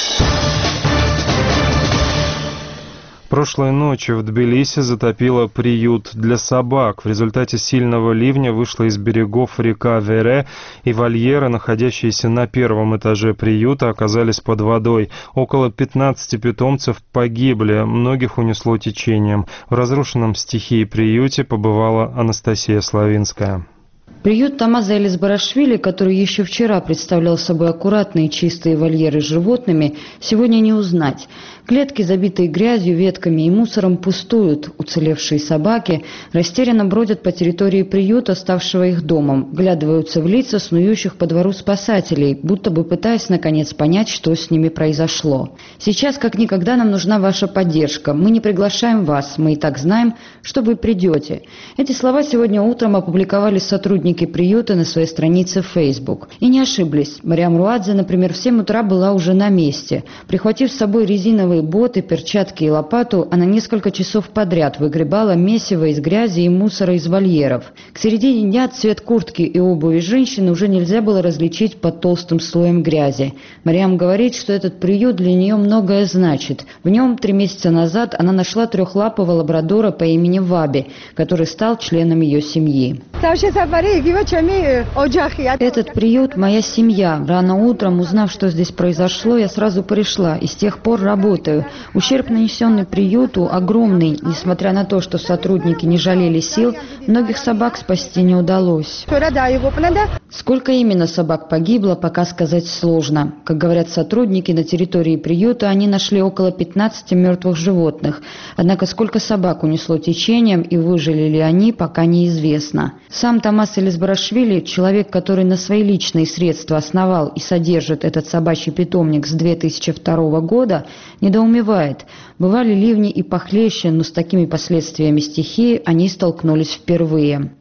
Прошлой ночью в Тбилиси затопило приют для собак. В результате сильного ливня вышла из берегов река Вере, и вольеры, находящиеся на первом этаже приюта, оказались под водой. Около пятнадцати питомцев погибли, многих унесло течением. В разрушенном стихией приюте побывала Анастасия Славинская. Приют Тамаза Элисбарашвили, который еще вчера представлял собой аккуратные чистые вольеры с животными, сегодня не узнать. Клетки, забитые грязью, ветками и мусором, пустуют. Уцелевшие собаки растерянно бродят по территории приюта, ставшего их домом, вглядываются в лица снующих по двору спасателей, будто бы пытаясь наконец понять, что с ними произошло. Сейчас, как никогда, нам нужна ваша поддержка. Мы не приглашаем вас, мы и так знаем, что вы придете. Эти слова сегодня утром опубликовали сотрудники сотрудники приюта на своей странице в Facebook. И не ошиблись. Мариам Руадзе, например, в семь утра была уже на месте. Прихватив с собой резиновые боты, перчатки и лопату, она несколько часов подряд выгребала месиво из грязи и мусора из вольеров. К середине дня цвет куртки и обуви женщины уже нельзя было различить под толстым слоем грязи. Мариам говорит, что этот приют для нее многое значит. В нем три месяца назад она нашла трехлапого лабрадора по имени Ваби, который стал членом ее семьи. Этот приют – моя семья. Рано утром, узнав, что здесь произошло, я сразу пришла и с тех пор работаю. Ущерб, нанесенный приюту, огромный. Несмотря на то, что сотрудники не жалели сил, многих собак спасти не удалось. Сколько именно собак погибло, пока сказать сложно. Как говорят сотрудники, на территории приюта они нашли около пятнадцати мертвых животных. Однако сколько собак унесло течением и выжили ли они, пока неизвестно. Сам Томас Элизбарашвили, человек, который на свои личные средства основал и содержит этот собачий питомник с две тысячи второго года, недоумевает. Бывали ливни и похлеще, но с такими последствиями стихии они столкнулись впервые.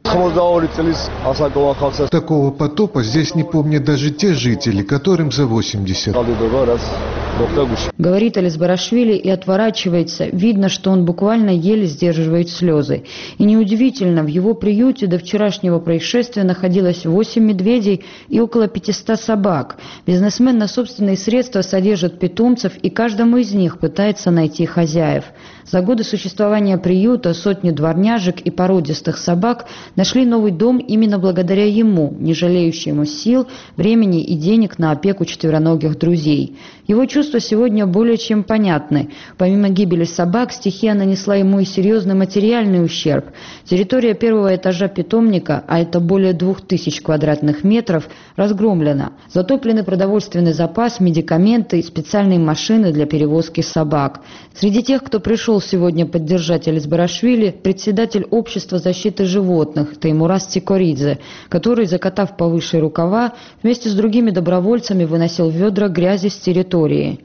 Такого потопа здесь не помнят даже те жители, которым за восемьдесят. Говорит Элизбарашвили и отворачивается. Видно, что он буквально еле сдерживает слезы. И неудивительно, в его приюте до вчерашнего происшествия находилось восемь медведей и около пятисот собак. Бизнесмен на собственные средства содержит питомцев и каждому из них пытается найти хозяев. За годы существования приюта сотни дворняжек и породистых собак нашли новый дом именно благодаря ему, не жалеющему сил, времени и денег на опеку четвероногих друзей. Его чувства сегодня более чем понятны. Помимо гибели собак, стихия нанесла ему и серьезный материальный ущерб. Территория первого этажа питомника, а это более двух тысяч квадратных метров, разгромлена. Затоплены продовольственный запас, медикаменты и специальные машины для перевозки собак. Среди тех, кто пришел сегодня поддержать Элизбарашвили, председатель общества защиты животных Теймурас Цикоридзе, который, закатав повыше рукава, вместе с другими добровольцами выносил ведра грязи с территории.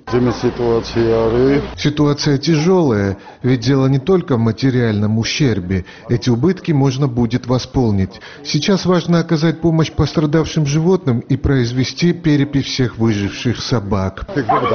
Ситуация тяжелая, ведь дело не только в материальном ущербе. Эти убытки можно будет восполнить. Сейчас важно оказать помощь пострадавшим животным и произвести перепись всех выживших собак.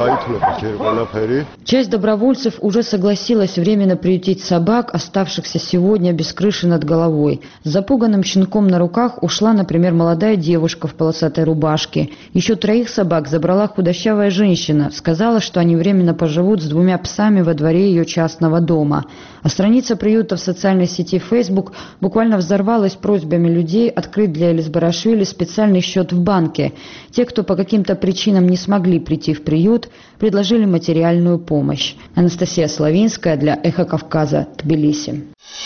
Часть добровольцев уже согласилась временно приютить собак, оставшихся сегодня без крыши над головой. С запуганным щенком на руках ушла, например, молодая девушка в полосатой рубашке. Еще троих собак забрала худощавая женщина. Сказала, что они временно поживут с двумя псами во дворе ее частного дома. А страница приюта в социальной сети Facebook буквально взорвалась просьбами людей открыть для Элизбарашвили специальный счет в банке. Те, кто по каким-то причинам не смогли прийти в приют, предложили материальную помощь. Анастасия Славинская для «Эхо Кавказа», Тбилиси.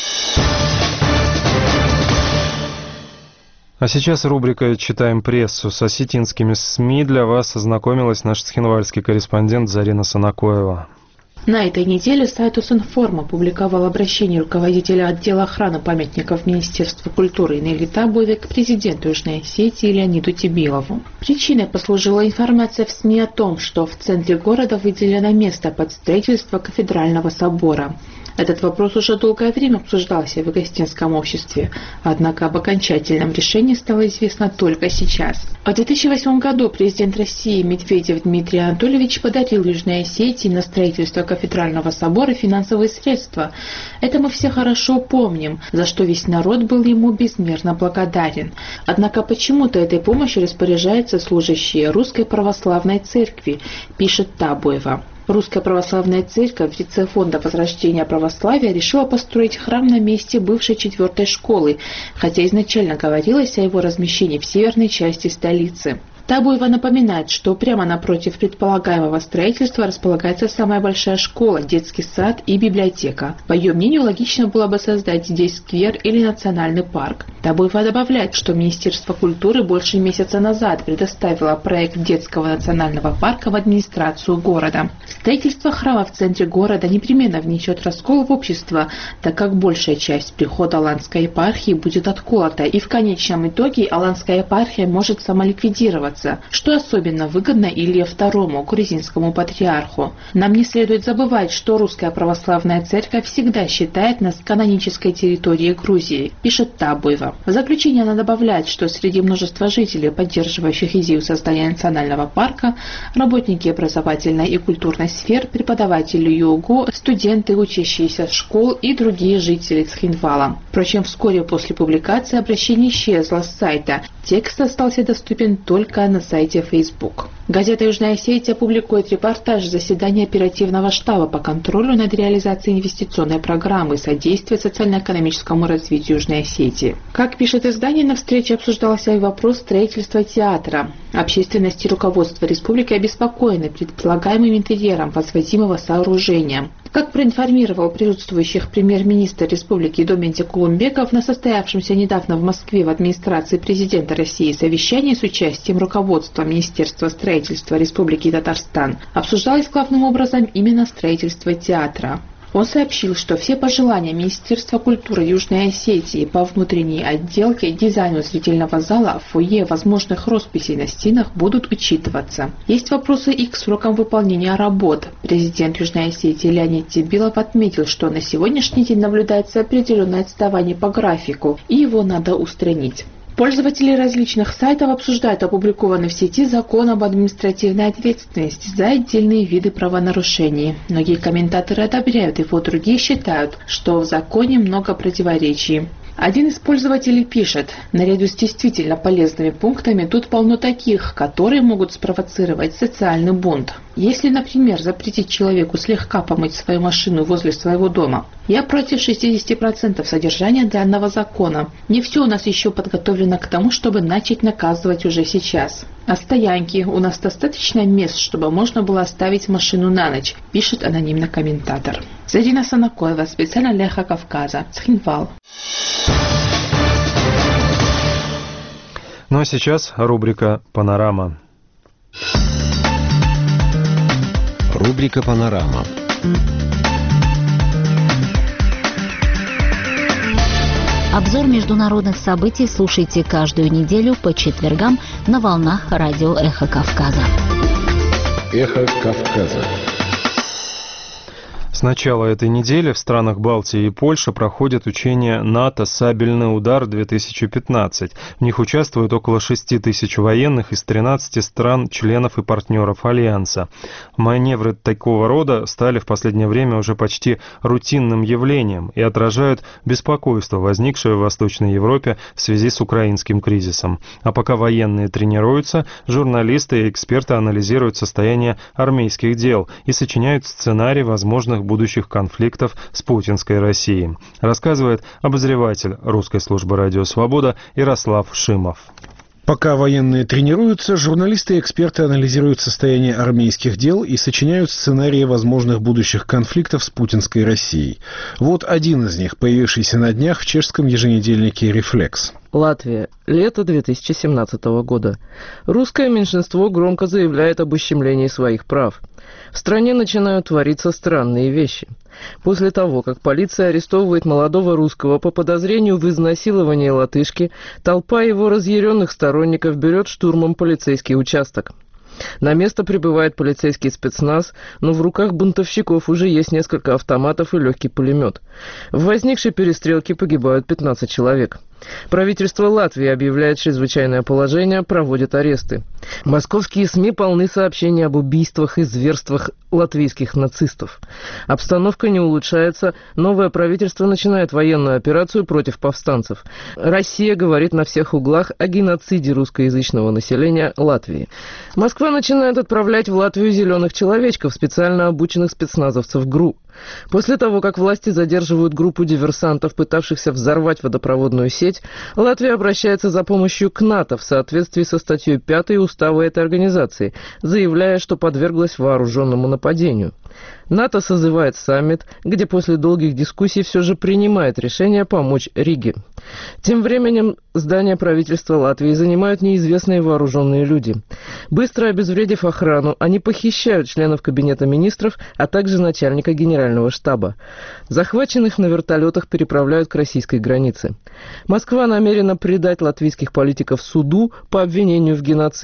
А сейчас рубрика «Читаем прессу». С осетинскими СМИ для вас ознакомилась наш цхинвальский корреспондент Зарина Санакоева. На этой неделе сайт Усинформ опубликовал обращение руководителя отдела охраны памятников Министерства культуры Нелли Табуевой к президенту Южной Осетии Леониду Тибилову. Причиной послужила информация в СМИ о том, что в центре города выделено место под строительство кафедрального собора. Этот вопрос уже долгое время обсуждался в Агастинском обществе, однако об окончательном решении стало известно только сейчас. В две тысячи восьмом году президент России Медведев Дмитрий Анатольевич подарил Южной Осетии на строительство кафедрального собора финансовые средства. Это мы все хорошо помним, за что весь народ был ему безмерно благодарен. Однако почему-то этой помощью распоряжаются служащие Русской Православной Церкви, пишет Табуева. Русская Православная Церковь в лице Фонда Возрождения Православия решила построить храм на месте бывшей четвертой школы, хотя изначально говорилось о его размещении в северной части столицы. Табуева напоминает, что прямо напротив предполагаемого строительства располагается самая большая школа, детский сад и библиотека. По ее мнению, логично было бы создать здесь сквер или национальный парк. Табуева добавляет, что Министерство культуры больше месяца назад предоставило проект детского национального парка в администрацию города. Строительство храма в центре города непременно внесет раскол в общество, так как большая часть прихода Аланской епархии будет отколота, и в конечном итоге Аланская епархия может самоликвидироваться. задуматься, что особенно выгодно Илье второму, грузинскому патриарху. Нам не следует забывать, что Русская Православная Церковь всегда считает нас канонической территорией Грузии, пишет Табуева. В заключение она добавляет, что среди множества жителей, поддерживающих идею создания национального парка, работники образовательной и культурной сфер, преподаватели ЮГУ, студенты, учащиеся школ и другие жители Цхинвала. Впрочем, вскоре после публикации обращение исчезло с сайта. Текст остался доступен только на сайте Facebook. Газета «Южная Осетия» публикует репортаж заседания оперативного штаба по контролю над реализацией инвестиционной программы «Содействие социально-экономическому развитию Южной Осетии». Как пишет издание, на встрече обсуждался и вопрос строительства театра. Общественность и руководство республики обеспокоены предполагаемым интерьером возводимого сооружения. Как проинформировал присутствующих премьер-министр республики Доментик Кулумбеков на состоявшемся недавно в Москве в администрации президента России совещании с участием руководства Министерства строительства Республики Татарстан, обсуждалось главным образом именно строительство театра. Он сообщил, что все пожелания Министерства культуры Южной Осетии по внутренней отделке, дизайну зрительного зала, фойе, возможных росписей на стенах будут учитываться. Есть вопросы и к срокам выполнения работ. Президент Южной Осетии Леонид Тебилов отметил, что на сегодняшний день наблюдается определенное отставание по графику, и его надо устранить. Пользователи различных сайтов обсуждают опубликованный в сети закон об административной ответственности за отдельные виды правонарушений. Многие комментаторы одобряют его, другие считают, что в законе много противоречий. Один из пользователей пишет: наряду с действительно полезными пунктами тут полно таких, которые могут спровоцировать социальный бунт. Если, например, запретить человеку слегка помыть свою машину возле своего дома, я против шестьдесят процентов содержания данного закона. Не все у нас еще подготовлено к тому, чтобы начать наказывать уже сейчас. А стоянки, у нас достаточно мест, чтобы можно было оставить машину на ночь, пишет анонимный комментатор. Зарина Санакоева, специально для Эхо Кавказа, Цхинвал. Ну а сейчас рубрика «Панорама». Рубрика «Панорама». Обзор международных событий слушайте каждую неделю по четвергам на волнах радио «Эхо Кавказа». «Эхо Кавказа». С начала этой недели в странах Балтии и Польши проходят учения НАТО «Сабельный удар-две тысячи пятнадцать». В них участвуют около шести тысяч военных из тринадцати стран, членов и партнеров Альянса. Маневры такого рода стали в последнее время уже почти рутинным явлением и отражают беспокойство, возникшее в Восточной Европе в связи с украинским кризисом. А пока военные тренируются, журналисты и эксперты анализируют состояние армейских дел и сочиняют сценарий возможных будущих конфликтов с путинской Россией, рассказывает обозреватель русской службы «Радио Свобода» Ярослав Шимов. Пока военные тренируются, журналисты и эксперты анализируют состояние армейских дел и сочиняют сценарии возможных будущих конфликтов с путинской Россией. Вот один из них, появившийся на днях в чешском еженедельнике «Рефлекс». Латвия. Лето две тысячи семнадцатого года. Русское меньшинство громко заявляет об ущемлении своих прав. В стране начинают твориться странные вещи. После того, как полиция арестовывает молодого русского по подозрению в изнасиловании латышки, толпа его разъяренных сторонников берет штурмом полицейский участок. На место прибывает полицейский спецназ, но в руках бунтовщиков уже есть несколько автоматов и легкий пулемет. В возникшей перестрелке погибают пятнадцать человек. Правительство Латвии объявляет чрезвычайное положение, проводит аресты. Московские СМИ полны сообщений об убийствах и зверствах латвийских нацистов. Обстановка не улучшается, новое правительство начинает военную операцию против повстанцев. Россия говорит на всех углах о геноциде русскоязычного населения Латвии. Москва начинает отправлять в Латвию зеленых человечков, специально обученных спецназовцев ГРУ. После того, как власти задерживают группу диверсантов, пытавшихся взорвать водопроводную сеть, Латвия обращается за помощью к НАТО в соответствии со статьей пятой Устава этой организации, заявляя, что подверглась вооруженному нападению. НАТО созывает саммит, где после долгих дискуссий все же принимает решение помочь Риге. Тем временем здание правительства Латвии занимают неизвестные вооруженные люди. Быстро обезвредив охрану, они похищают членов Кабинета министров, а также начальника Генерального штаба. Захваченных на вертолетах переправляют к российской границе. Москва намерена предать латвийских политиков суду по обвинению в геноциде.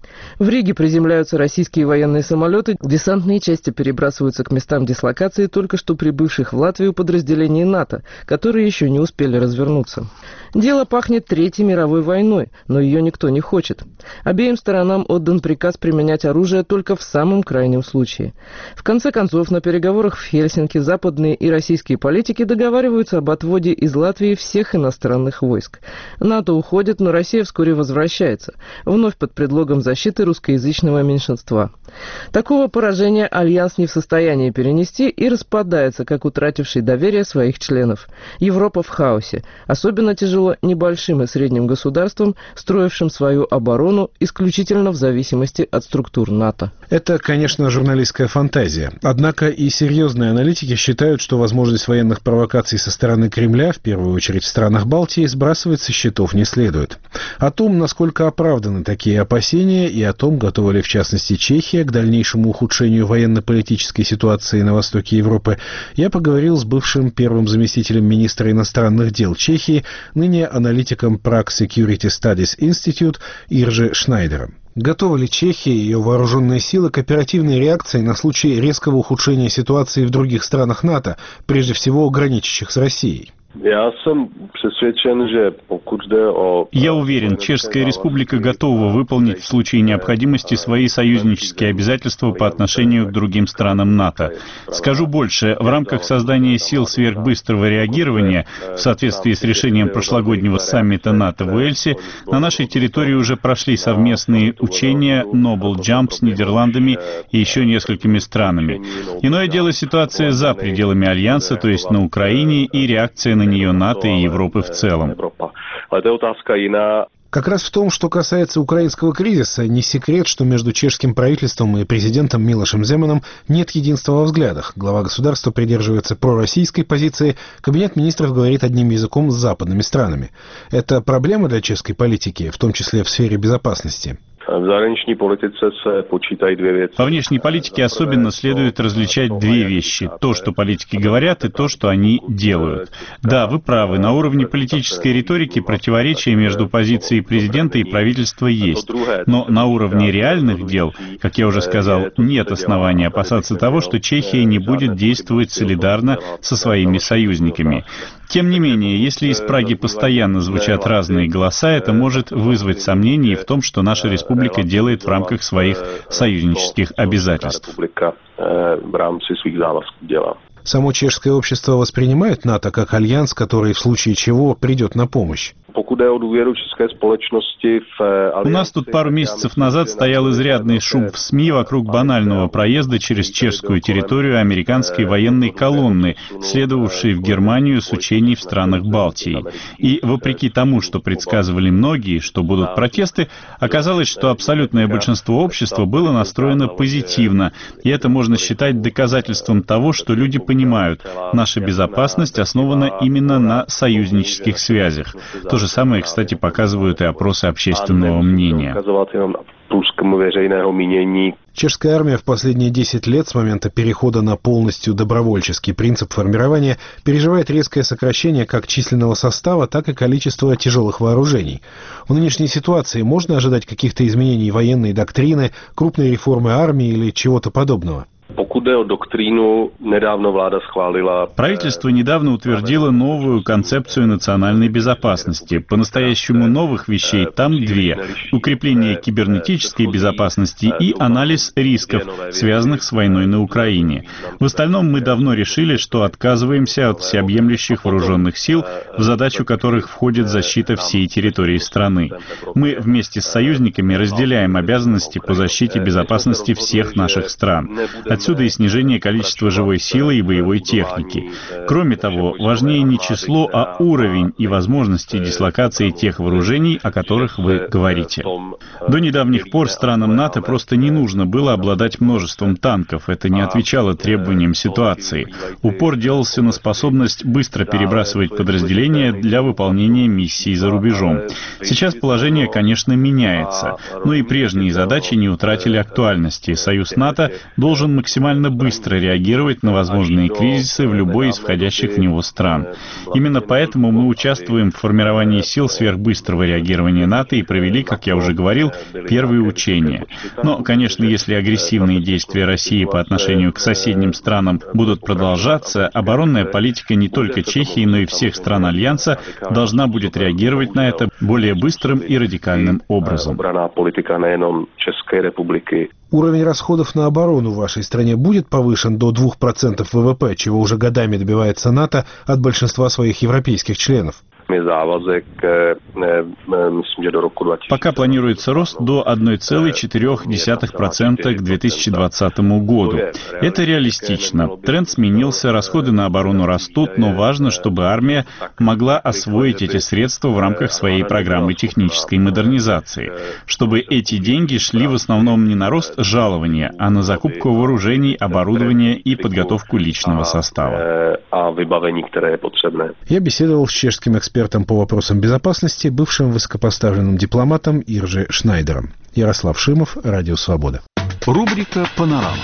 В Риге приземляются российские военные самолеты, десантные части перебрасываются к местам дислокации только что прибывших в Латвию подразделений НАТО, которые еще не успели развернуться. Дело пахнет Третьей мировой войной, но ее никто не хочет. Обеим сторонам отдан приказ применять оружие только в самом крайнем случае. В конце концов, на переговорах в Хельсинки западные и российские политики договариваются об отводе из Латвии всех иностранных войск. НАТО уходит, но Россия вскоре возвращается, вновь под предлогом защиты русскоязычного меньшинства. Такого поражения Альянс не в состоянии перенести и распадается, как утративший доверие своих членов. Европа в хаосе. Особенно тяжело небольшим и средним государствам, строившим свою оборону исключительно в зависимости от структур НАТО. Это, конечно, журналистская фантазия. Однако и серьезные аналитики считают, что возможность военных провокаций со стороны Кремля, в первую очередь в странах Балтии, сбрасывать со счетов не следует. О том, насколько оправданы такие опасения, и о том, готова ли в частности Чехия к дальнейшему ухудшению военно-политической ситуации на востоке Европы, я поговорил с бывшим первым заместителем министра иностранных дел Чехии, ныне аналитиком Prague Security Studies Institute Иржи Шнайдером. Готова ли Чехия и ее вооруженные силы к оперативной реакции на случай резкого ухудшения ситуации в других странах НАТО, прежде всего граничащих с Россией? Я уверен, Чешская Республика готова выполнить в случае необходимости свои союзнические обязательства по отношению к другим странам НАТО. Скажу больше, в рамках создания сил сверхбыстрого реагирования, в соответствии с решением прошлогоднего саммита НАТО в Уэльсе, на нашей территории уже прошли совместные учения Noble Jump с Нидерландами и еще несколькими странами. Иное дело ситуация за пределами Альянса, то есть на Украине, и реакция на на нее НАТО и Европы в целом. Как раз в том, что касается украинского кризиса, не секрет, что между чешским правительством и президентом Милошем Земаном нет единства во взглядах. Глава государства придерживается пророссийской позиции, кабинет министров говорит одним языком с западными странами. Это проблема для чешской политики, в том числе в сфере безопасности. По внешней политике особенно следует различать две вещи. То, что политики говорят, и то, что они делают. Да, вы правы, на уровне политической риторики противоречия между позицией президента и правительства есть. Но на уровне реальных дел, как я уже сказал, нет оснований опасаться того, что Чехия не будет действовать солидарно со своими союзниками. Тем не менее, если из Праги постоянно звучат разные голоса, это может вызвать сомнения в том, что наша республика Республика делает в рамках своих союзнических обязательств. Само чешское общество воспринимает НАТО как альянс, который в случае чего придет на помощь? У нас тут пару месяцев назад стоял изрядный шум в СМИ вокруг банального проезда через чешскую территорию американской военной колонны, следовавшей в Германию с учений в странах Балтии. И вопреки тому, что предсказывали многие, что будут протесты, оказалось, что абсолютное большинство общества было настроено позитивно, и это можно считать доказательством того, что люди понимают, наша безопасность основана именно на союзнических связях. То же самое, кстати, показывают и опросы общественного мнения. Чешская армия в последние десять лет с момента перехода на полностью добровольческий принцип формирования переживает резкое сокращение как численного состава, так и количества тяжелых вооружений. В нынешней ситуации можно ожидать каких-то изменений военной доктрины, крупной реформы армии или чего-то подобного? Правительство недавно утвердило новую концепцию национальной безопасности. По-настоящему новых вещей там две. Укрепление кибернетической безопасности и анализ рисков, связанных с войной на Украине. В остальном мы давно решили, что отказываемся от всеобъемлющих вооруженных сил, в задачу которых входит защита всей территории страны. Мы вместе с союзниками разделяем обязанности по защите безопасности всех наших стран. Отсюда и снижение количества живой силы и боевой техники. Кроме того, важнее не число, а уровень и возможности дислокации тех вооружений, о которых вы говорите. До недавних пор странам НАТО просто не нужно было обладать множеством танков. Это не отвечало требованиям ситуации. Упор делался на способность быстро перебрасывать подразделения для выполнения миссий за рубежом. Сейчас положение, конечно, меняется, но и прежние задачи не утратили актуальности. Союз НАТО должен максимально максимально быстро реагировать на возможные кризисы в любой из входящих в него стран. Именно поэтому мы участвуем в формировании сил сверхбыстрого реагирования НАТО и провели, как я уже говорил, первые учения. Но, конечно, если агрессивные действия России по отношению к соседним странам будут продолжаться, оборонная политика не только Чехии, но и всех стран Альянса должна будет реагировать на это более быстрым и радикальным образом. Уровень расходов на оборону в вашей стране будет повышен до двух процентов вэ вэ пэ, чего уже годами добивается НАТО от большинства своих европейских членов? Пока планируется рост до одна целая четыре десятых процента к две тысячи двадцатому году. Это реалистично. Тренд сменился, расходы на оборону растут, но важно, чтобы армия могла освоить эти средства в рамках своей программы технической модернизации, чтобы эти деньги шли в основном не на рост жалования, а на закупку вооружений, оборудования и подготовку личного состава. Я беседовал с чешским экспертом по вопросам безопасности, бывшим высокопоставленным дипломатом Иржи Шнайдером. Ярослав Шимов, Радио Свобода. Рубрика «Панорама».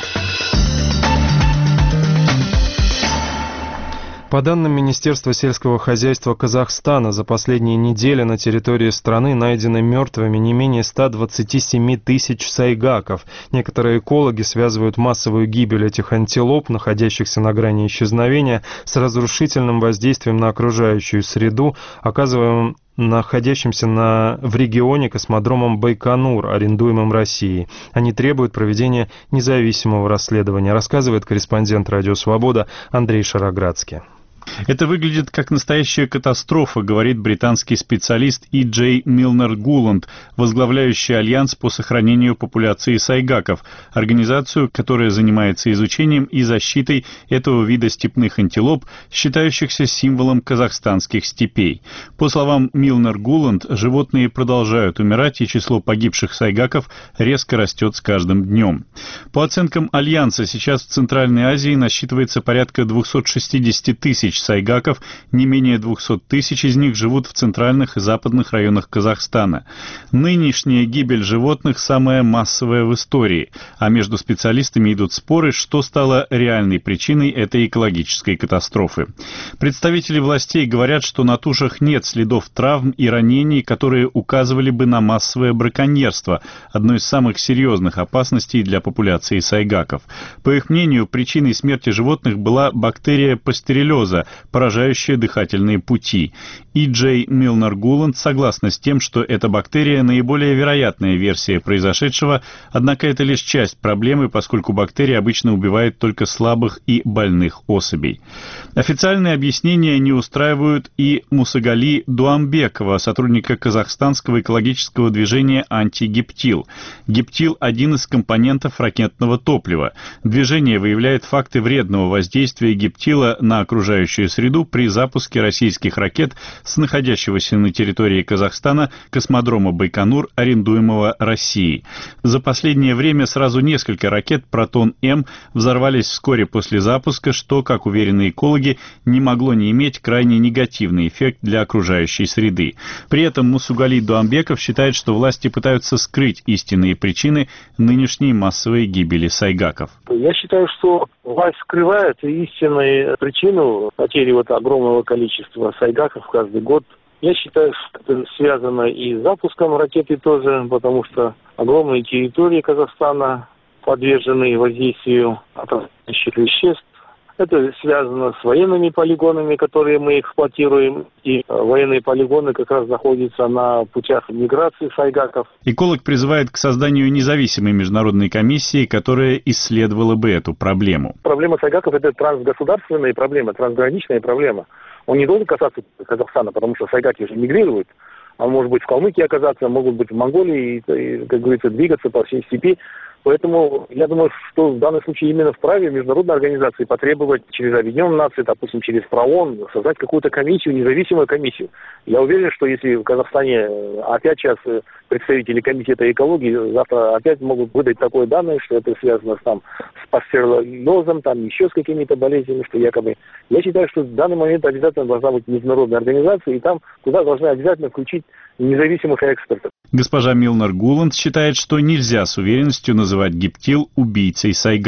По данным Министерства сельского хозяйства Казахстана, за последние недели на территории страны найдены мертвыми не менее ста двадцати семи тысяч сайгаков. Некоторые экологи связывают массовую гибель этих антилоп, находящихся на грани исчезновения, с разрушительным воздействием на окружающую среду, оказываемым находящимся на, в регионе космодромом Байконур, арендуемым Россией. Они требуют проведения независимого расследования, рассказывает корреспондент «Радио Свобода» Андрей Шароградский. Это выглядит как настоящая катастрофа, говорит британский специалист И. Джей Милнер Гуланд, возглавляющий Альянс по сохранению популяции сайгаков, организацию, которая занимается изучением и защитой этого вида степных антилоп, считающихся символом казахстанских степей. По словам Милнер Гуланд, животные продолжают умирать, и число погибших сайгаков резко растет с каждым днем. По оценкам Альянса, сейчас в Центральной Азии насчитывается порядка двухсот шестидесяти тысяч сайгаков, не менее двухсот тысяч из них живут в центральных и западных районах Казахстана. Нынешняя гибель животных самая массовая в истории, а между специалистами идут споры, что стало реальной причиной этой экологической катастрофы. Представители властей говорят, что на тушах нет следов травм и ранений, которые указывали бы на массовое браконьерство, одно из самых серьезных опасностей для популяции сайгаков. По их мнению, причиной смерти животных была бактерия пастереллеза, поражающая дыхательные пути. И. Джей Милнер Гуланд согласна с тем, что эта бактерия наиболее вероятная версия произошедшего, однако это лишь часть проблемы, поскольку бактерия обычно убивает только слабых и больных особей. Официальные объяснения не устраивают и Мусагали Дуамбекова, сотрудника казахстанского экологического движения «Антигептил». Гептил – один из компонентов ракетного топлива. Движение выявляет факты вредного воздействия гептила на окружающую среду при запуске российских ракет с находящегося на территории Казахстана космодрома Байконур, арендуемого Россией. За последнее время сразу несколько ракет «Протон-М» взорвались вскоре после запуска, что, как уверены экологи, не могло не иметь крайне негативный эффект для окружающей среды. При этом Мусагали Дуамбеков считает, что власти пытаются скрыть истинные причины нынешней массовой гибели сайгаков. Я считаю, что власть скрывает истинную причину потери вот огромного количества сайгаков каждый год. Я считаю, что это связано и с запуском ракеты тоже, потому что огромные территории Казахстана подвержены воздействию отравляющих веществ. Это связано с военными полигонами, которые мы эксплуатируем, и военные полигоны как раз находятся на путях миграции сайгаков. Эколог призывает к созданию независимой международной комиссии, которая исследовала бы эту проблему. Проблема сайгаков – это трансгосударственная проблема, трансграничная проблема. Он не должен касаться Казахстана, потому что сайгаки же мигрируют. Он может быть в Калмыкии оказаться, могут быть в Монголии, и, и, как говорится, двигаться по всей степи. Поэтому я думаю, что в данном случае именно вправе международной организации потребовать через Объединенные Нации, допустим, через ПРООН, создать какую-то комиссию, независимую комиссию. Я уверен, что если в Казахстане опять сейчас представители комитета экологии завтра опять могут выдать такое данное, что это связано с, там, с пастереллезом, там еще с какими-то болезнями, что якобы... Я считаю, что в данный момент обязательно должна быть международная организация, и там туда должны обязательно включить независимых экспертов. Госпожа Милнер Гуланд считает, что нельзя с уверенностью называть гептил убийцей сайгаков.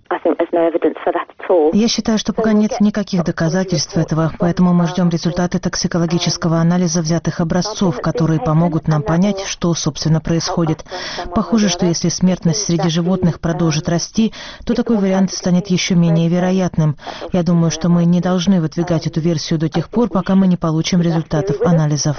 Я считаю, что пока нет никаких доказательств этого, поэтому мы ждем результаты токсикологического анализа взятых образцов, которые помогут нам понять, что, собственно, происходит. Похоже, что если смертность среди животных продолжит расти, то такой вариант станет еще менее вероятным. Я думаю, что мы не должны выдвигать эту версию до тех пор, пока мы не получим результатов анализов.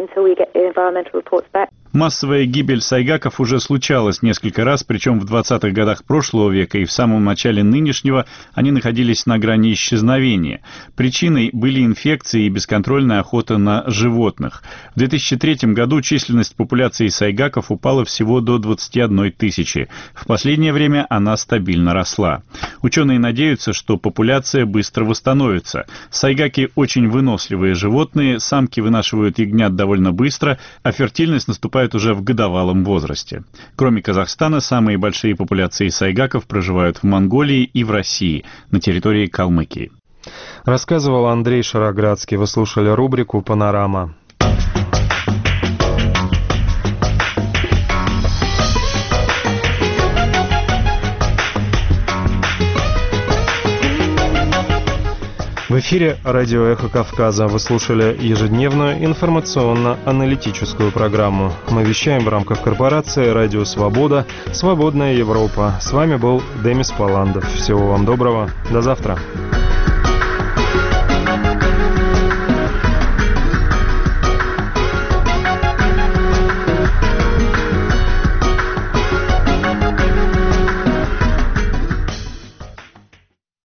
Массовая гибель сайгаков уже случалась несколько раз, причем в двадцатых годах прошлого века и в самом начале нынешнего они находились на грани исчезновения. Причиной были инфекции и бесконтрольная охота на животных. В две тысячи третьем году численность популяции сайгаков упала всего до двадцати одной тысячи. В последнее время она стабильно росла. Ученые надеются, что популяция быстро восстановится. Сайгаки очень выносливые животные, самки вынашивают ягнят довольно быстро, а фертильность наступает уже в годовалом возрасте. Кроме Казахстана, самые большие популяции сайгаков проживают в Монголии и в России, на территории Калмыкии. Рассказывал Андрей Шароградский. Вы слушали рубрику «Панорама». В эфире радио «Эхо Кавказа». Вы слушали ежедневную информационно-аналитическую программу. Мы вещаем в рамках корпорации «Радио Свобода», «Свободная Европа». С вами был Демис Паландов. Всего вам доброго. До завтра.